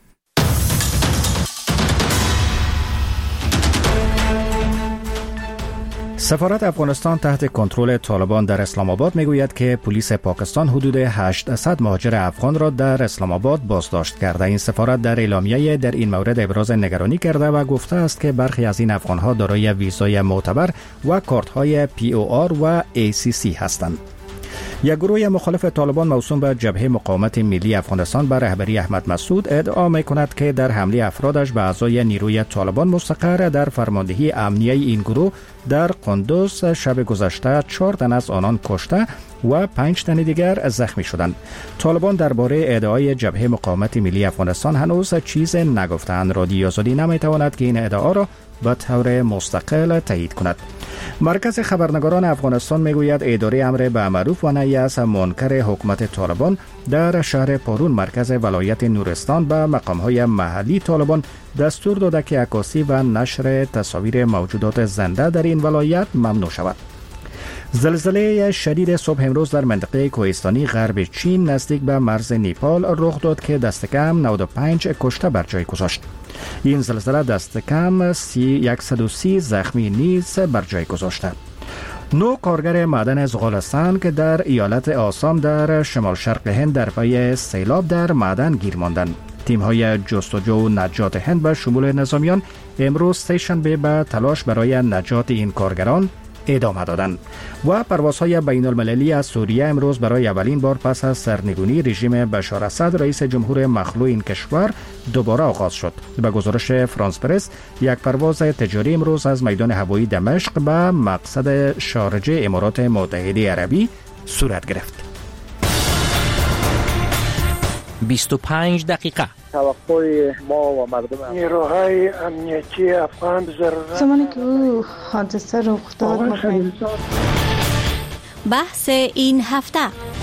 سفارت افغانستان تحت کنترل طالبان در اسلام آباد میگوید که پلیس پاکستان حدود 800 مهاجر افغان را در اسلام آباد بازداشت کرده. این سفارت در اعلامیه در این مورد ابراز نگرانی کرده و گفته است که برخی از این افغانها دارای ویزای معتبر و کارت‌های POR و ACC هستند. یک گروه مخالف طالبان موسوم به جبهه مقاومت ملی افغانستان به رهبری احمد مسعود ادعا می‌کند که در حمله افرادش به اعضای نیروی طالبان مستقر در فرماندهی امنیه این گروه در قندوز شب گذشته 4 تن از آنان کشته و 5 تن دیگر زخمی شدند. طالبان درباره ادعای جبهه مقاومت ملی افغانستان هنوز چیز نگفتند. رادیو آزادی نمی‌تواند که این ادعا را به طور مستقل تایید کند. مرکز خبرنگاران افغانستان میگوید اداره امر به معروف و نهی از منکر حکومت طالبان در شهر پارون مرکز ولایت نورستان به مقام‌های محلی طالبان دستور داده که عکاسی و نشر تصاویر موجودات زنده در این ولایت ممنوع شود. زلزله شدید صبح امروز در منطقه کوهستانی غرب چین نزدیک به مرز نیپال رخ داد که دست کم 95 کشته بر جای گذاشت. این زلزله دست کم 130 زخمی نیز بر جای گذاشته. 9 کارگر معدن زغالستان که در ایالت آسام در شمال شرق هند در پی سیلاب در معدن گیر ماندند. تیم‌های جستجو و نجات هند به شمول نظامیان امروز سه‌شنبه به تلاش برای نجات این کارگران ادامه دادند و پروازهای بین المللی از سوریه امروز برای اولین بار پس از سرنگونی رژیم بشار اسد رئیس جمهور مخلوع این کشور دوباره آغاز شد. به گزارش فرانس پرس یک پرواز تجاری امروز از میدان هوایی دمشق به مقصد شارجه امارات متحده عربی صورت گرفت. 25 دقیقه توقع ما و مردم نیروهای امنیتی افغان ضرورت زمانی که حادثه رخ داد بحث این هفته.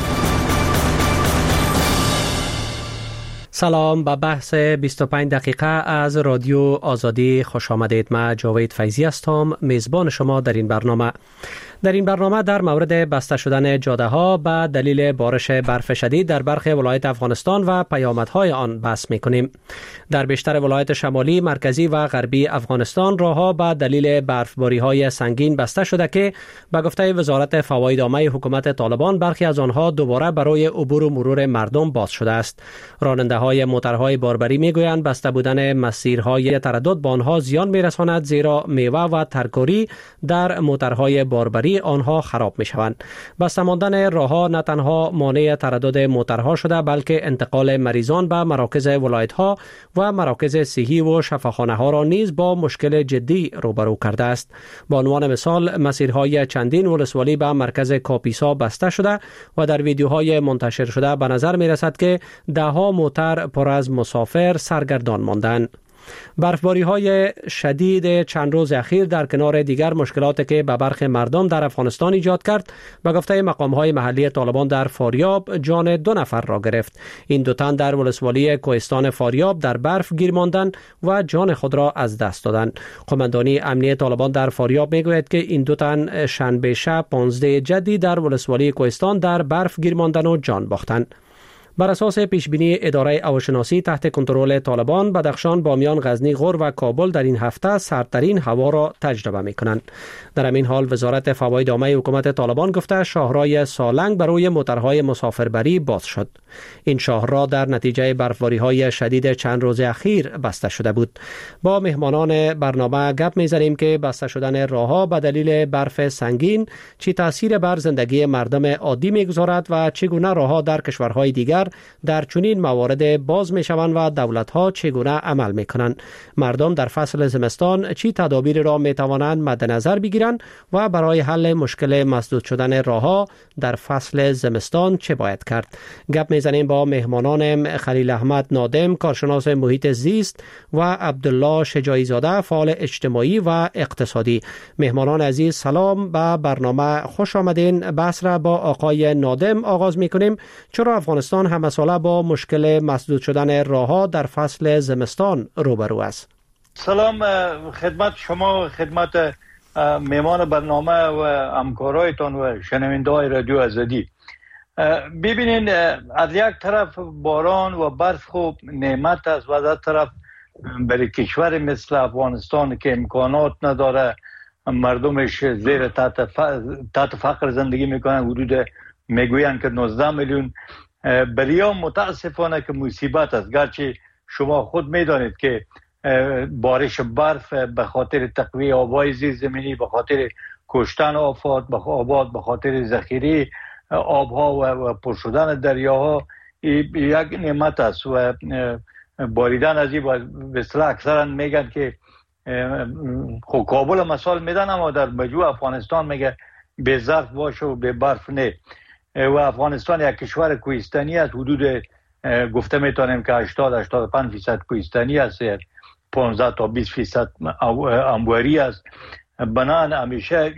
سلام، به بحث 25 دقیقه از رادیو آزادی خوش آمدید. من جاوید فیضی هستم، میزبان شما در این برنامه. در مورد بسته شدن جاده ها به دلیل بارش برف شدید در برخی ولایت افغانستان و پیامدهای آن بحث می‌کنیم. در بیشتر ولایت شمالی، مرکزی و غربی افغانستان راهها به دلیل برفباری‌های سنگین بسته شده که به گفته وزارت فواید عامه حکومت طالبان برخی از آنها دوباره برای عبور و مرور مردم باز شده است. راننده‌های موترهای باربری می‌گویند بسته بودن مسیرهای تردد به آنها زیان می‌رساند، زیرا میوه و ترکاری در موترهای باربری آنها خراب می شوند. بسته ماندن راهها نه تنها مانع تردد موترها شده، بلکه انتقال مریضان به مراکز ولایت ها و مراکز صحی و شفاخانه ها را نیز با مشکل جدی روبرو کرده است. به عنوان مثال، مسیرهای چندین ولسوالی به مرکز کاپیسا بسته شده و در ویدیوهای منتشر شده به نظر می رسد که دهها موتر پر از مسافر سرگردان ماندند. برفباری های شدید چند روز اخیر در کنار دیگر مشکلاتی که به برخی مردم در افغانستان ایجاد کرد، به گفته مقام های محلی طالبان در فاریاب جان 2 نفر را گرفت. این 2 تن در ولسوالی کوهستان فاریاب در برف گیر ماندند و جان خود را از دست دادند. قماندانی امنیه طالبان در فاریاب میگوید که این 2 تن شنبه شب 15 جدی در ولسوالی کوهستان در برف گیر ماندند و جان باختند. بر اساس پیشبینی اداره هواشناسی تحت کنترل طالبان، بدخشان، بامیان، غزنی، غور و کابل در این هفته سردترین هوا را تجربه می‌کنند. در همین حال وزارت فواید عامه حکومت طالبان گفته شاهراه سالنگ برای موترهای مسافربری باز شد. این شاهراه در نتیجه برفباری‌های شدید چند روز اخیر بسته شده بود. با مهمانان برنامه گپ می‌زنیم که بسته شدن راه‌ها به دلیل برف سنگین چه تأثیر بر زندگی مردم عادی می‌گذارد و چگونه راه‌ها در کشورهای دیگر در چنین موارد باز می‌شوند و دولت‌ها چگونه عمل می‌کنند. مردم در فصل زمستان چه تدابیر را می‌توانند مد نظر بگیرند و برای حل مشکل مسدود شدن راه‌ها در فصل زمستان چه باید کرد؟ گپ می‌زنیم با مهمانان خلیل احمد نادم، کارشناس محیط زیست و عبدالله شجاعی زاده، فعال اجتماعی و اقتصادی. مهمانان عزیز سلام، به برنامه خوش آمدین. بحث را با آقای نادم آغاز می‌کنیم. چرا افغانستان همساله با مشکل مسدود شدن راه‌ها در فصل زمستان روبرو است؟ سلام خدمت شما، خدمت مهمان برنامه و همکارایتان و شنونده‌های رادیو آزادی. ببینین، از یک طرف باران و برف خوب نعمت است و از طرف برای کشور مثل افغانستان که امکانات نداره، مردمش زیر تحت فقر زندگی میکنن، حدود میگوین که 19 میلیون. بریا متاسفانه که مصیبت است، گرچه شما خود میدانید که بارش برف به خاطر تقویه آبای زیرزمینی، به خاطر کشتن آفات به خاطر ذخیره آبها و پر شدن دریاها یک نعمت است و باریدن از این به اصطلاح اکثرا میگن که خب کابل مثال میدن، اما در مجموع افغانستان میگه به ظرف باشه و به برف نه. و افغانستان یک کشور کوهستانی است، حدود گفته میتونیم که 80-85% کوهستانی است، 15 تا 20% انبوری است. بنان همیشه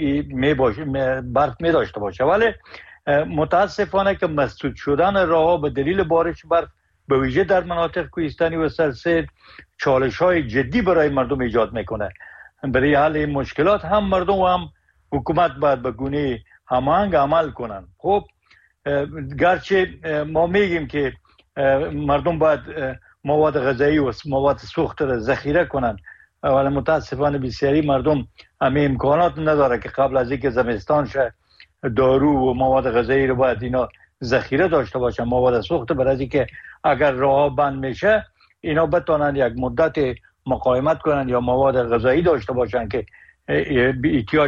برف می داشته باشه، ولی متاسفانه که مسدود شدن راه‌ها به دلیل بارش برف به ویژه در مناطق کوهستانی و سرسبز چالش‌های جدی برای مردم ایجاد میکنه. برای حل این مشکلات هم مردم و هم حکومت باید به گونه هماهنگ عمل کنن. خب گرچه ما میگیم که مردم باید مواد غذایی و مواد سوخت را ذخیره کنن، ولی متاسفانه بسیاری مردم همین امکانات نداره که قبل از اینکه زمستان شه دارو و مواد غذایی رو باید اینا ذخیره داشته باشن، مواد سوخت، برای از اینکه اگر راه بند میشه اینا بتونن یک مدت مقاومت کنن یا مواد غذایی داشته باشن که احتیاج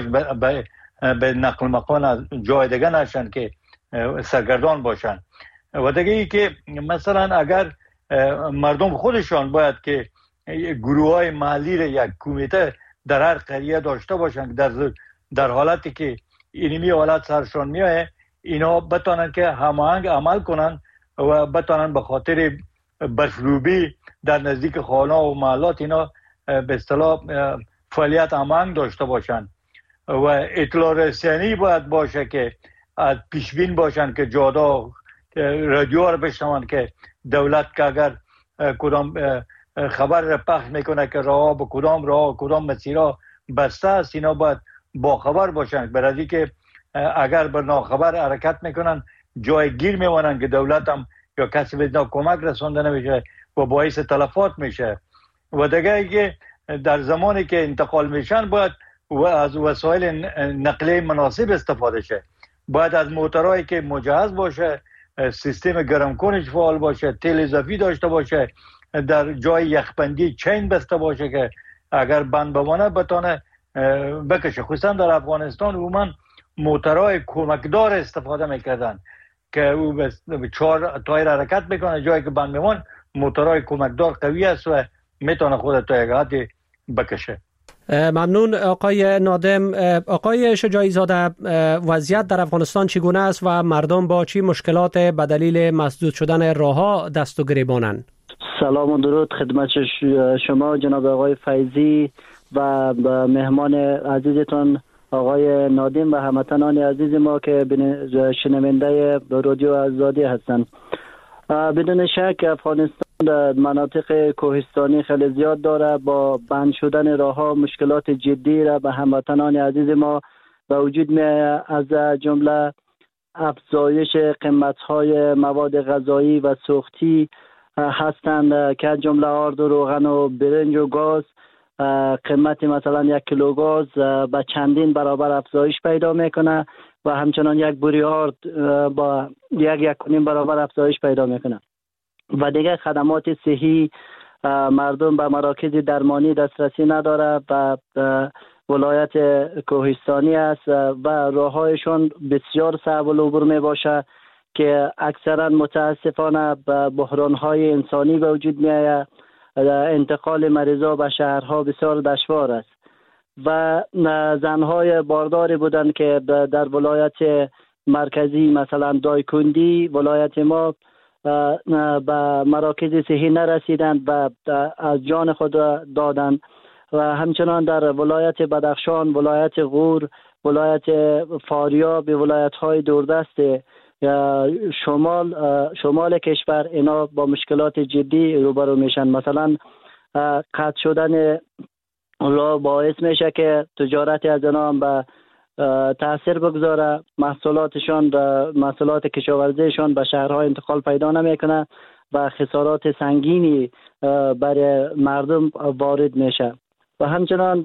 به نقل مکان از جای دیگه نشن که سرگردان باشن. و دیگه ای که مثلا اگر مردم خودشان باید که گروه های محلی را یک کمیته در هر قریه داشته باشن، در حالتی که اینمی حالت سرشان میایه اینا بتونن که هماهنگ عمل کنن و بتونن به خاطر برفروبی در نزدیک خانه و محلات اینا به اصطلاح فعالیت هماهنگ داشته باشن. و اطلاع رسانی باید باشه که از پیشبین باشن که جادا رادیو رو بشنون که دولت که اگر کدام خبر را پخش میکنه که راه به کدام مسیرها بسته است، اینا باید با خبر باشن، برای که اگر بر ناخبر حرکت میکنن جای گیر میمونن که دولت هم یا کسی به کمک رسانده نمیشه و باعث تلفات میشه. و دیگه که در زمانی که انتقال میشن باید و از وسایل نقلیه مناسب استفاده شه، باید از موترهایی که مجهز باشه، سیستم گرم کنش فعال باشه، تیل اضافی داشته باشه، در جای یخبندی چین بسته باشه که اگر بند بمانه بتونه بکشه. خصوصا در افغانستان عموما موترهای کمکدار استفاده میکردن که او به 4 تایر حرکت میکنه، جایی که بند بمان موترهای کمکدار قوی است و میتونه خود تا یک حدی بکشه. ممنون آقای نادم. آقای شجاعی زاده، وضعیت در افغانستان چگونه است و مردم با چی مشکلات به دلیل مسدود شدن راه‌ها دست و گریبانند؟ سلام و درود خدمت شما جناب آقای فیضی و مهمان عزیزتان آقای نادم و هموطنان عزیز ما که شنونده رادیو آزادی هستند. بدون شک افغانستان در مناطق کوهستانی خیلی زیاد داره. با بند شدن راه‌ها مشکلات جدی را به هموطنان عزیز ما به وجود می از جمله افزایش قیمت‌های مواد غذایی و سوختی هستند که از جمله آرد و روغن و برنج و گاز قیمت مثلا 1 کیلو گاز به چندین برابر افزایش پیدا میکنه و همچنان یک بوری آرد با 1.5 برابر افزایش پیدا میکنه و دیگه خدمات صحی مردم به مراکز درمانی دسترسی نداره و ولایت کوهستانی است و راههایشون بسیار صعب العبور می باشه که اکثرا متاسفانه به بحران‌های انسانی به وجود می آید. انتقال مریضا به شهرها بسیار دشوار است و زنهای بارداری بودند که در ولایت مرکزی مثلا دایکندی ولایت ما به مراکز صحی نرسیدند و از جان خود دادند و همچنان در ولایت بدخشان، ولایت غور، ولایت فاریاب، ولایت‌های دوردست شمال کشور اینا با مشکلات جدی روبرو میشن. مثلا قطع شدن راه باعث میشه که تجارت از اینا هم به تاثیر بگذاره، محصولات کشاورزیشان به شهرها انتقال پیدا نمیکنه و خسارات سنگینی برای مردم وارد میشه و همچنان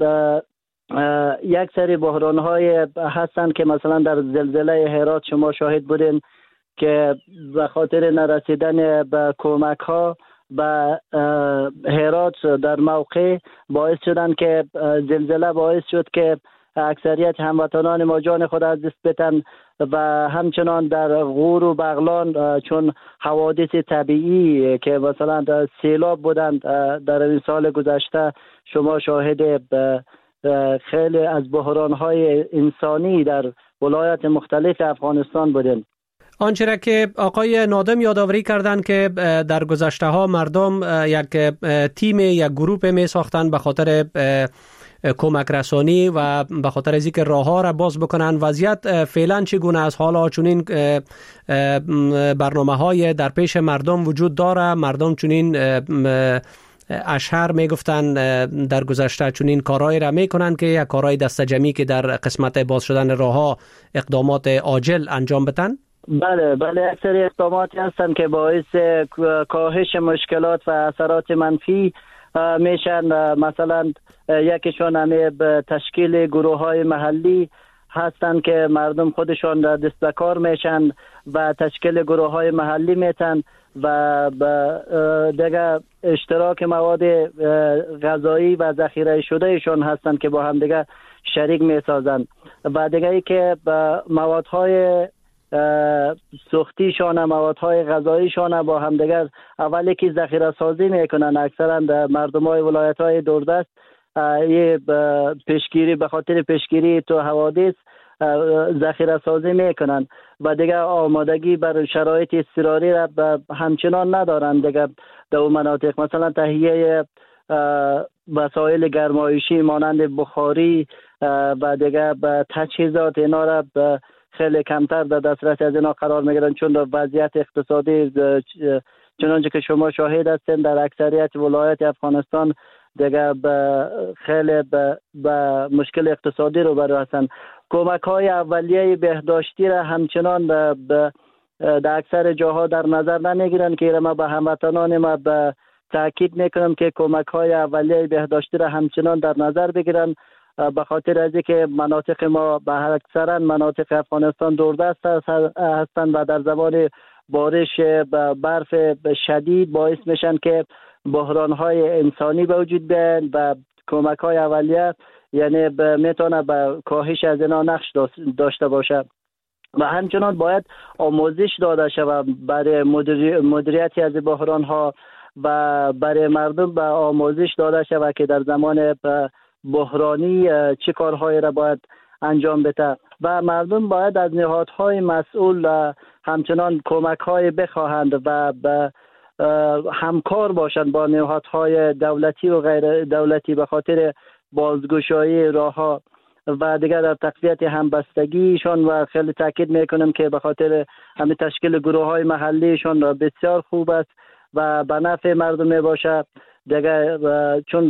یک سری بحران‌های هستند که مثلا در زلزله هرات شما شاهد بودین که به خاطر نرسیدن به کمک‌ها به هرات در موقع باعث شدن که زلزله باعث شد که اکثریت هموطنان ما جان خود از دست بدن و همچنان در غور و بغلان چون حوادث طبیعی که مثلا سیلاب بودند در این سال گذشته شما شاهد خیلی از بحران‌های انسانی در ولایات مختلف افغانستان بودند. آنچه را که آقای نادم یادآوری کردند که در گذشته ها مردم یک تیم، یک گروپ می ساختند به خاطر کمک رسانی و به خاطر از اینکه راه ها را باز بکنن. وضعیت فعلا چگونه است؟ حالا چنین برنامه های در پیش مردم وجود داره؟ مردم چنین اشهر میگفتن در گذشته چنین کارهای را میکنن که یک کارهای دست جمعی که در قسمت باز شدن راه ها اقدامات عاجل انجام بدن؟ بله اکثر اقداماتی هستند که باعث کاهش مشکلات و اثرات منفی میشن. مثلا یکیشون همه به تشکیل گروه های محلی هستند که مردم خودشان دست به کار میشن و تشکیل گروه های محلی میتن و دیگه اشتراک مواد غذایی و ذخیره شدهشون هستند که با هم دیگه شریک میسازن و دیگه ای که موادهای سوختیشان، موادهای غذاییشان با هم دیگه اولی که ذخیره سازی میکنن. اکثرا مردمای ولایت‌های دوردست یه پیشگیری به خاطر پیشگیری تو حوادث ذخیره سازی میکنن و دیگه آمادگی بر شرایط اضطراری را همچنان ندارن دیگه در اون مناطق. مثلا تهیه وسایل گرمایشی مانند بخاری و دیگه تجهیزات اینا را خیلی کمتر در دسترس از اینا قرار میگیرن چون وضعیت اقتصادی چنانچه که شما شاهد هستین در اکثریت ولایت افغانستان دیگه خیلی به مشکل اقتصادی رو برو هستن. کمک های اولیه بهداشتی را همچنان در اکثر جاها در نظر نمیگیرن که ما به هموطنان ما به تاکید میکنم که کمک های اولیه بهداشتی را همچنان در نظر بگیرن به خاطر از اینکه مناطق ما به اکثرا مناطق افغانستان دوردست هستند و در زمان بارش برف شدید باعث میشن که بحران‌های انسانی به وجود بیاین و کمک‌های اولیه یعنی میتونه به کاهش از اینا نقش داشته باشه و همچنان باید آموزش داده شود برای مدیریتی از بحران‌ها و برای مردم به آموزش داده شود که در زمان بحرانی چه کارهایی را باید انجام بده و مردم باید از نهادهای مسئول همچنان کمک‌های بخواهند و همکار باشند با نهادهای دولتی و غیر دولتی به خاطر بازگشایی راه‌ها و دیگر در تقویت همبستگیشان و خیلی تاکید میکنم که به خاطر همین تشکیل گروه‌های محلیشان بسیار خوب است و به نفع مردم میباشه دیگر چون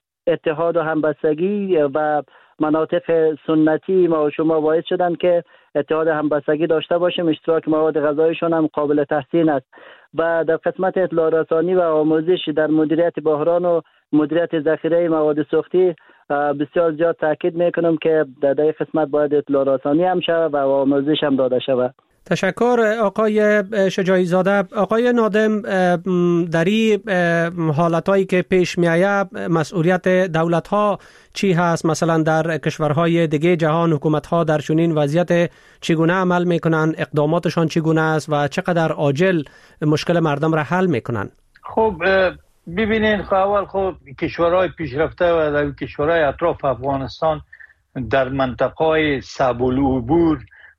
اتحاد و همبستگی و مناطق سنتی ما و شما باعث شدن که اتحاد همبستگی داشته باشیم. اشتراک مواد غذاییشون هم قابل تحسین است. و در قسمت اطلاع رسانی و آموزش در مدیریت بحران و مدیریت ذخیره مواد سوختی بسیار زیاد تاکید میکنم که در این قسمت باید اطلاع رسانی هم شود و آموزش هم داده شود. تشکر آقای شجاعی زاده. آقای نادم، در این حالتایی که پیش می آید مسئولیت دولت ها چی هست؟ مثلا در کشورهای دیگه جهان حکومت ها در چنین وضعیت چگونه عمل میکنن؟ اقداماتشان چگونه است و چقدر عاجل مشکل مردم را حل میکنن؟ خب ببینین، اول کشورهای پیشرفته و در کشورهای اطراف افغانستان در منطقه صعب العبور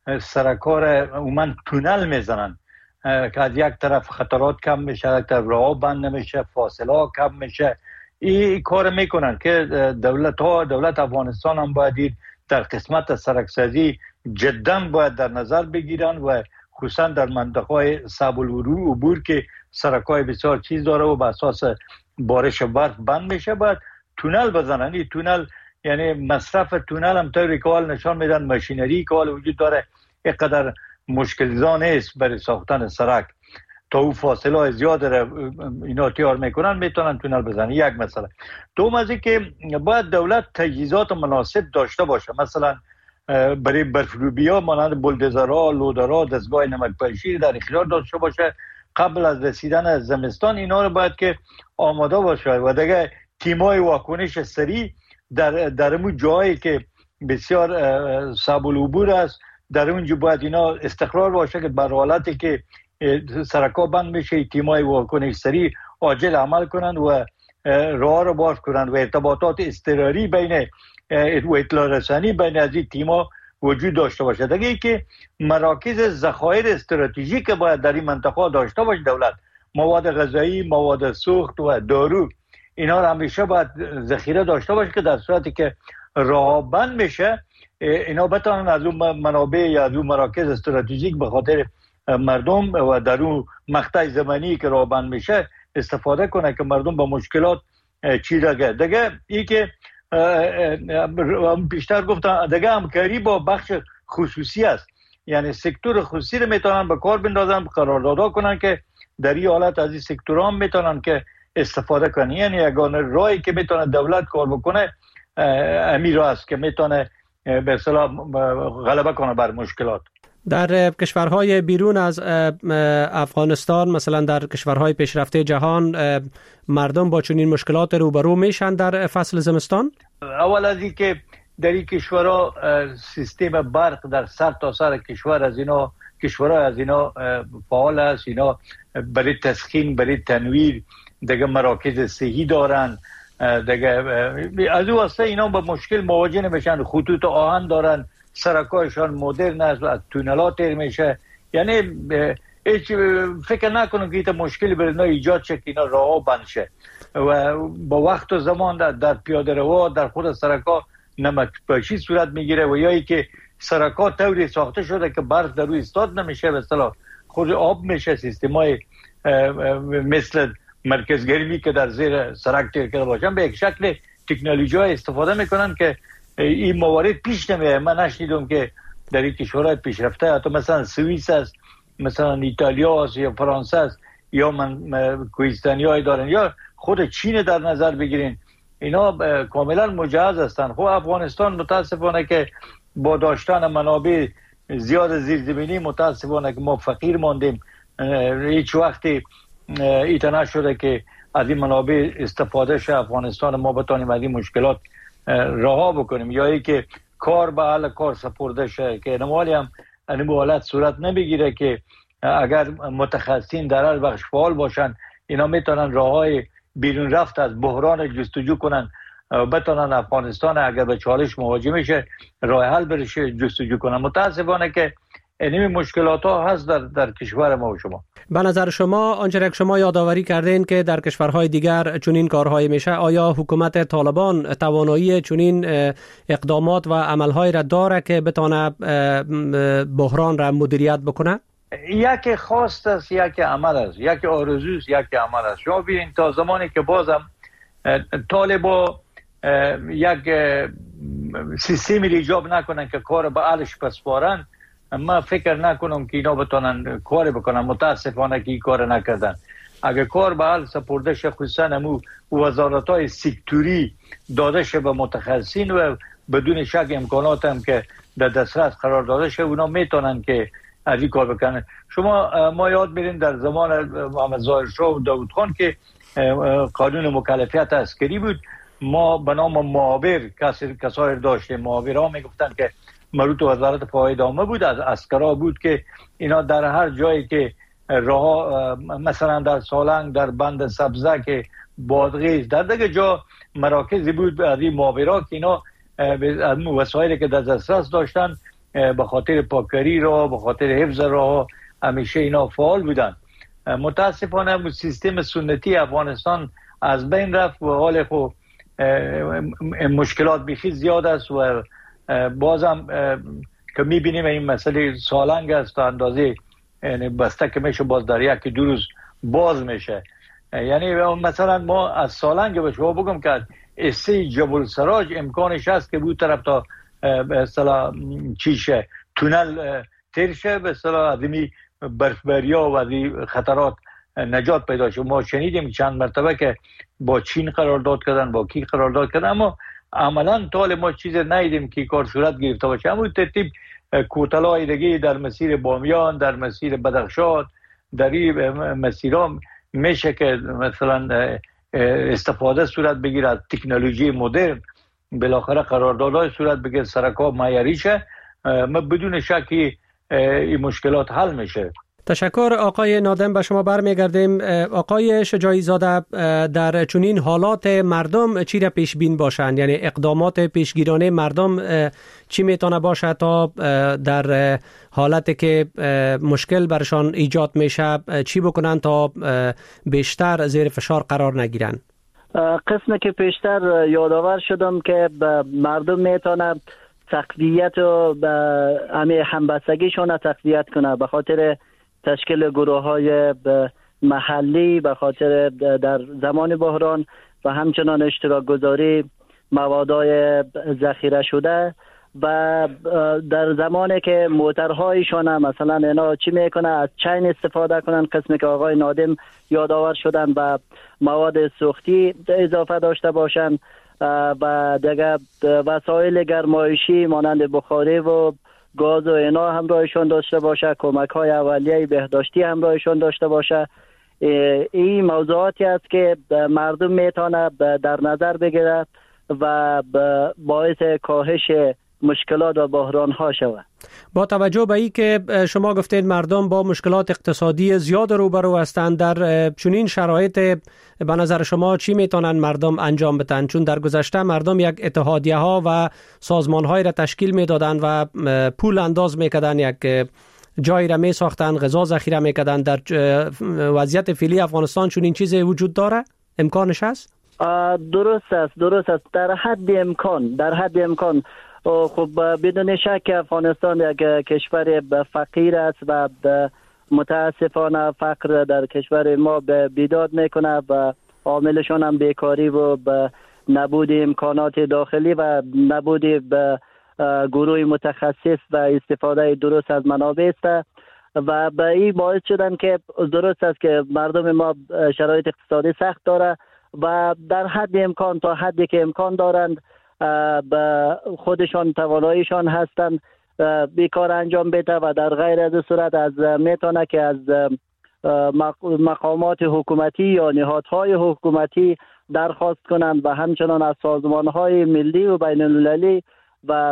سرکار عموما تونل میزنن که از یک طرف خطرات کم میشه، از یک طرف راه بند نمیشه، فاصله ها کم میشه. این کار میکنن که دولت افغانستان هم باید در قسمت سرکسازی جدا باید در نظر بگیرن و خصوصا در منطقه صعب العبور که سرکای بسیار چیز داره و به اساس بارش برف بند میشه باید تونل بزنن. این تونل یعنی مصرف تونل هم طوری که نشان میدن ماشینری که وجود داره اینقدر مشکل زا نیست برای ساختن سرک. تا او فاصله زیاد اینا تیار میکنن میتونن تونل بزنن. یک مسئله. دوم از این که باید دولت تجهیزات مناسب داشته باشه، مثلا برای برفروبیا مانند بولدوزرها، لودرها، دستگاه نمک‌پاشی در اختیار داشته باشه قبل از رسیدن زمستان. اینا رو باید که آماده باشه و دیگه تیمای واکنش سریع در اون جایی که بسیار صعب العبور است در اونجا باید اینا استقرار باشه که بر حالتی که سرکا بند میشه تیمای واکنش سریع عاجل عمل کنند و راه رو باز کنند و ارتباطات اضطراری بین و اطلاع رسانی بین از این تیما وجود داشته باشه. دیگه ای که مراکز ذخایر استراتژیک باید در این منطقه داشته باشه دولت، مواد غذایی، مواد سوخت و دارو، اینا رو همیشه باید ذخیره داشته باشه که در صورتی که راه بند میشه اینا بتونن از اون منابع یا از اون مراکز استراتژیک به خاطر مردم و در اون مقطع زمانی که راه بند میشه استفاده کنه که مردم با مشکلات چی رگه. دیگه ای که بیشتر گفتم دیگه همکاری با بخش خصوصی است، یعنی سکتور خصوصی رو میتونن به کار بندازن، قراردادها کنن که در این حالت از این سکتورها هم میتونن که استفاده کنن. یعنی یگانه راهی که میتونه دولت کار بکنه امیر است که میتونه به اصطلاح غلبه کنه بر مشکلات. در کشورهای بیرون از افغانستان، مثلا در کشورهای پیشرفته جهان، مردم با چنین مشکلات روبرو میشن در فصل زمستان؟ اول از این که در این کشورها سیستم برق در سر تا سر کشورها از اینا فعال است. اینا برای تسخین، برای تنویر دیگه مراکز صحی دارن، دیگه از اون واسه اینا با مشکل مواجه نمیشن. خطوط آهن دارن، سرکایشان مدرن است و از تونلات تیر میشه. یعنی هیچ فکر نکنم که این مشکلی برای اینا ایجاد شه که اینا راه بند شه و با وقت و زمان در پیاده رو در خود سرکا نمک‌پاشی صورت میگیره و یا ای که سرکا طوری ساخته شده که برف در روی استاد نمیشه، به اصطلاح خود آب میشه. سیستمای مثل مرکز گرمی که در زیر سرک تیر کرده باشن به یک شکل تکنولوژی های استفاده میکنن که این موارد پیش نمیاد. من نشنیدم که در این کشورهای پیشرفته حتی مثلا سوئیس است، مثلا ایتالیا است یا فرانسه است یا کوهستانی‌های دارن یا خود چین در نظر بگیرین، اینا کاملا مجهز هستن. خب افغانستان متاسفانه که با داشتن منابع زیاد زیرزمینی متاسفانه که ما فقیر ماندیم. هیچ وقتی ایتنا شده که از این منابع استفاده شه افغانستان ما بتونیم از این مشکلات رها بکنیم یا ای که کار به حال کار سپرده شه که نمالی هم این حالت صورت نبگیره که اگر متخصصین در هر بخش فعال باشن اینا میتونن راههای بیرون رفت از بحران جستجو کنن، بتونن افغانستان اگر به چالش مواجه میشه راه حل برشه جستجو کنن. متاسفانه که این مشکلات ها هست در کشور ما و شما. به نظر شما آنچه که شما یادآوری کردین که در کشورهای دیگر چنین کارهای میشه، آیا حکومت طالبان توانایی چنین اقدامات و عملهای را داره که بتونه بحران را مدیریت بکنه؟ یک خواست است، یک عمل است، یک آرزو است، یک عمل است. شما ببینید تا زمانی که بازم طالبا یک سیستمی ایجاد نکنن که کار به علش پسپارن من فکر نکنم که اینا بتونن کار بکنن. متاسفانه که این کار نکردن. اگر کار به حال سپرده شه، خصوصا همو وزارت‌های سکتوری داده شه به متخصصین و بدون شک امکانات هم که در دسترس قرار داده شه، اونا میتونن که از این کار بکنن. ما یاد میرین در زمان محمد ظاهر شاه و داود خان که قانون مکلفیت عسکری بود، ما به نام معاور کسایی داشتیم. معاورها میگفتن که مربوط به وزارت فواید عامه بود، از عسکرا بود که اینا در هر جایی که راه، مثلا در سالنگ، در بند سبزه که بادغیس، در دیگه جا مراکزی بود از این معاورا که اینا وسایلی که در دسترس داشتن به خاطر پاکری را، به خاطر حفظ راه، همیشه اینا فعال بودن. متاسفانه سیستم سنتی افغانستان از بین رفت و حال خو مشکلات بیخی زیاد است و بازم که میبینیم این مسئله سالنگ است تا اندازه بسته که میشه باز در یک دو روز باز میشه. یعنی مثلا ما از سالنگ به شما بگم که اسه جبل سراج امکانش هست که بود طرف تا به اصطلاح چیشه تونل تیر شه، به اصطلاح ادمی برفبریا و خطرات نجات پیدا شد. ما شنیدیم چند مرتبه که با چین قرارداد کردن، با کی قرارداد کردن، اما عملا طال ما چیز ندیدیم که کار صورت گرفته باشه. همون ترتیب کوتلای دیگه در مسیر بامیان، در مسیر بدخشان، در این مسیرها میشه که مثلا استفاده صورت بگیره از تکنولوژی مدرن، بالاخره قراردادهای صورت بگیره، سرک‌ها معیاری شه، بدون شکی این مشکلات حل میشه. تشکر آقای نادم. به شما برمیگردیم. آقای شجاعی زاده، در چنین حالات مردم چی را پیش بین باشند؟ یعنی اقدامات پیشگیرانه مردم چی میتونه باشه تا در حالتی که مشکل برشان ایجاد میشه چی بکنن تا بیشتر زیر فشار قرار نگیرن؟ قسمی که پیشتر یادآور شدم که مردم میتونه تقویت و همه همبستگیشون تقویت کنه به خاطر تشکیل گروه‌های محلی، به خاطر در زمان بحران و همچنان اشتراک گذاری موادهای ذخیره شده و در زمانی که موترهایشان مثلا اینا چی میکنه از چین استفاده کنن، قسمی که آقای نادم یادآور شدن و مواد سوختی اضافه داشته باشن و دیگه وسایل گرمایشی مانند بخاری و گاز و اینا همراهشون داشته باشه، کمک های اولیه بهداشتی همراهشون داشته باشه. این موضوعاتی است که مردم میتونه در نظر بگیره و باعث کاهش مشکلات و بحران ها شود. با توجه به این که شما گفتید مردم با مشکلات اقتصادی زیاد روبرو هستند، در چنین شرایط به نظر شما چی میتونن مردم انجام بدن؟ چون در گذشته مردم یک اتحادیه ها و سازمان های را تشکیل میدادن و پول انداز میکردن، یک جایی را میساختن، غذا ذخیره میکردن. در وضعیت فعلی افغانستان چنین چیزی وجود داره؟ امکانش هست؟ درست است. در حد امکان خب بدون شک افغانستان یک کشور فقیر است و متاسفانه فقر در کشور ما بیداد میکنه و عاملشون هم بیکاری و نبود امکانات داخلی و نبود گروه متخصص و استفاده درست از منابع است و به این باعث شدن که درست است که مردم ما شرایط اقتصادی سخت داره و در حد امکان تا حدی که امکان دارند به خودشان تواناییشان هستند بیکار انجام بده و در غیر از صورت از میتونه که از مقامات حکومتی یا نهادهای حکومتی درخواست کنند و همچنان از سازمانهای ملی و بین المللی و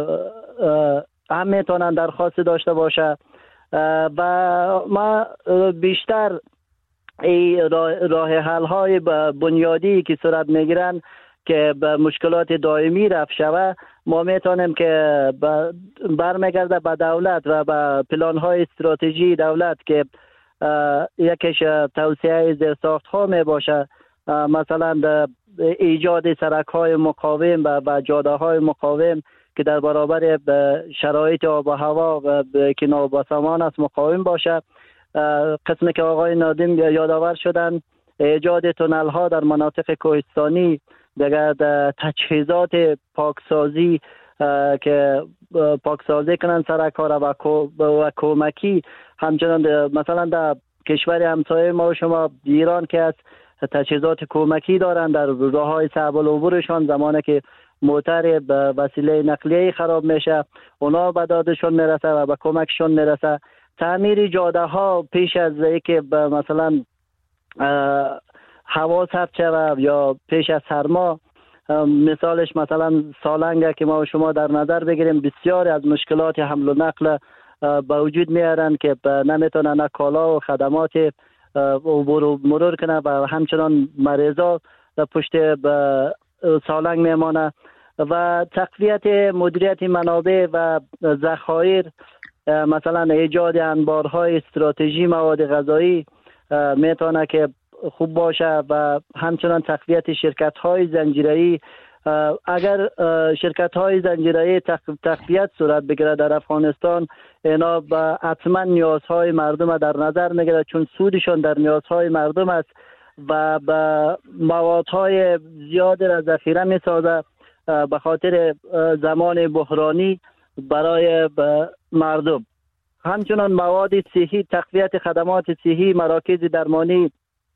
هم میتونن درخواست داشته باشه و ما بیشتر این راه حل های بنیادی که صورت میگیرن که به مشکلات دائمی رفع شود، ما میتونیم که برمیگرده به دولت و به پلان های استراتژی دولت که یکیش توسعه زیرساخت ها می باشه، مثلا ایجاد سرک های مقاوم و جاده های مقاوم که در برابر شرایط آب و هوا که نابسامان است مقاوم باشه. قسمی که آقای نادم یادآور شدن ایجاد تونل ها در مناطق کوهستانی، دیگر تجهیزات پاکسازی که پاکسازی کنن سر کار و کمکی. همچنان مثلا در کشور همسایه ما و شما ایران که از تجهیزات کمکی دارن در راههای صعب العبورشان، زمانی که موتر به وسیله نقلیه خراب میشه اونا به دادشون میرسه و به کمکشون میرسه. تعمیر جاده ها پیش از اینکه مثلا هوا سرد شود یا پیش از سرما، مثالش مثلا سالنگ که ما و شما در نظر بگیریم، بسیاری از مشکلات حمل و نقل به وجود میارن که نمیتونن نه کالا و خدمات مرور کنه و همچنان مریضا پشت سالنگ میمانه. و تقویت مدیریت منابع و ذخایر، مثلا ایجاد انبارهای استراتژی مواد غذایی میتونه که خوب باشه و همچنان تقویت شرکت‌های زنجیره‌ای. اگر شرکت‌های زنجیره‌ای تقویت صورت بگیره در افغانستان، اینا با حتما نیازهای مردم در نظر میگیره، چون سودشون در نیازهای مردم است و با موادهای زیاد را ذخیره میسازه به خاطر زمان بحرانی برای مردم. همچنان مواد صحی، تقویت خدمات صحی، مراکز درمانی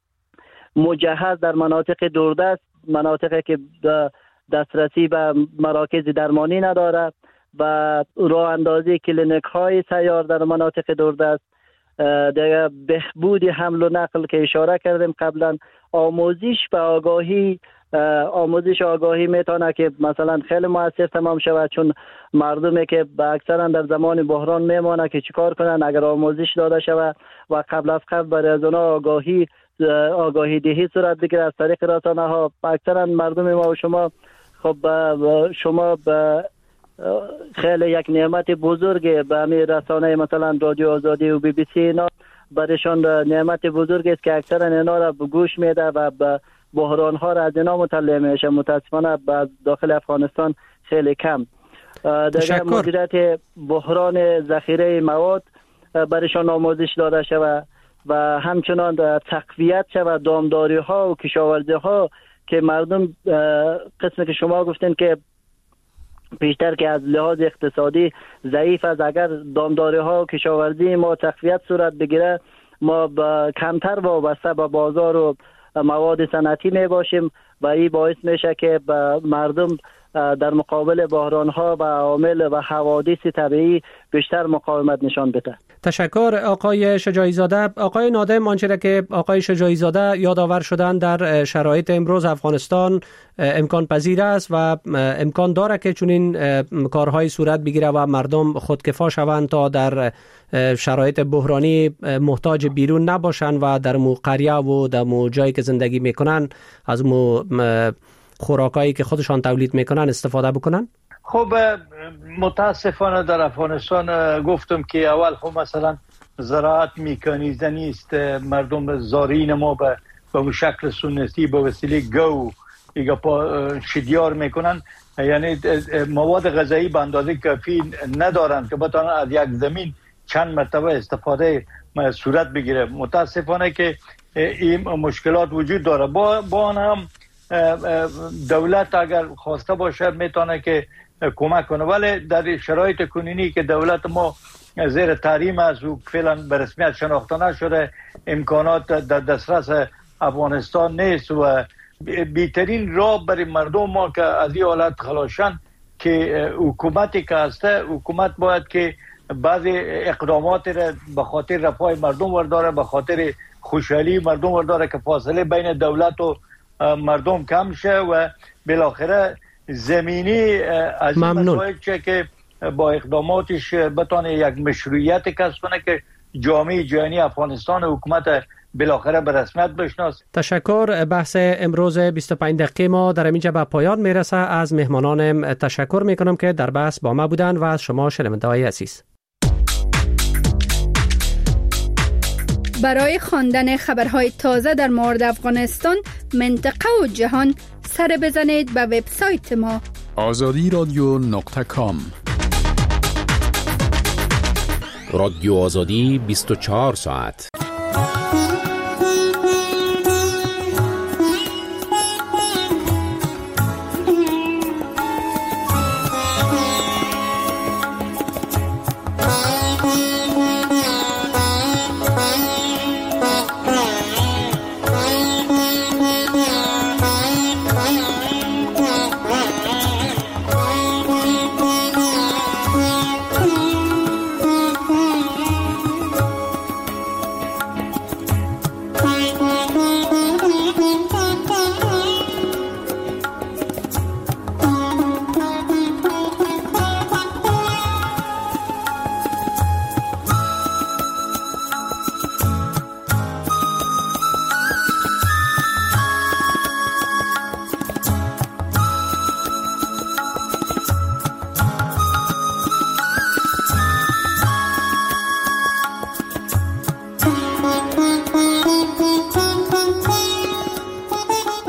مجهز در مناطق دوردست، مناطقی که دسترسی به مراکز درمانی نداره، و راه اندازی کلینیک های سیار در مناطق دوردست. دیگه بهبود حمل و نقل که اشاره کردیم قبلا، آموزش و آگاهی. آموزش آگاهی میتونه که مثلا خیلی موثر تمام شود، چون مردمی که اکثرا در زمان بحران میمونه که چیکار کنن، اگر آموزش داده شود و قبل از قبل برای از اونا آگاهی دهی صورت بگیره از طریق رسانه ها. اکثرا مردم ما و شما خب شما خیلی یک نعمت بزرگه به همین رسانه مثلا رادیو آزادی و BBC، اینا برایشان نعمت بزرگی است که اکثرا اینا را گوش میده و بحران ها را از اینا مطلع میشه. متاسفانه داخل افغانستان خیلی کم. در مدیریت بحران ذخیره مواد برایشان آموزش داده شود و همچنان تقویت شود دامداری ها و کشاورزی ها که مردم قسمی که شما گفتین که بیشتر که از لحاظ اقتصادی ضعیف است، اگر دامداری ها و کشاورزی ما تقویت صورت بگیره، ما کمتر وابسته به بازار و مواد صنعتی می باشیم و این باعث میشه که مردم در مقابل بحران ها و عوامل و حوادث طبیعی بیشتر مقاومت نشان بده. تشکر آقای شجاعی زاده. آقای نادم، آنچه که آقای شجاعی زاده یادآور شدن در شرایط امروز افغانستان امکان پذیر است و امکان داره که چنین کارهای صورت بگیره و مردم خودکفا شوند تا در شرایط بحرانی محتاج بیرون نباشن و در مو قریه و در مو جایی که زندگی میکنن از مو خوراکایی که خودشان تولید میکنن استفاده بکنن. خب متاسفانه در افغانستان گفتم که اول خب مثلا زراعت مکانیزه نیست، مردم زارعین ما به شکل سنتی به وسیله گو شدیار میکنن، یعنی مواد غذایی به اندازه کافی ندارن که بتونن از یک زمین چند مرتبه استفاده صورت بگیره. متاسفانه که این مشکلات وجود داره. با آن هم دولت اگر خواسته باشه میتونه که کمک کنه، ولی در شرایط کنونی که دولت ما زیر تحریم است و فعلا به رسمیت شناخته نشده، امکانات در دسترس افغانستان نیست و بهترین راه برای مردم ما که از این حالت خلاصن که حکومتی که هسته، حکومت باید که بعضی اقدامات را به خاطر رفاه مردم ورداره، به خاطر خوشحالی مردم ورداره که فاصله بین دولت و مردم کم شه و بالاخره زمینی از این مسائل چه که با اقداماتش بتونه یک مشروعیت کسب کنه که جامعه جهانی افغانستان و حکومت بالاخره به رسمیت بشناسه. تشکر. بحث امروز 25 دقیقه ما در اینجا به پایان میرسه. از مهمانانم تشکر میکنم که در بحث با ما بودن و از شما شنونده‌های عزیز. برای خواندن خبرهای تازه در مورد افغانستان، منطقه و جهان سر بزنید به وبسایت ما azadiradio.com. رادیو آزادی 24 ساعت.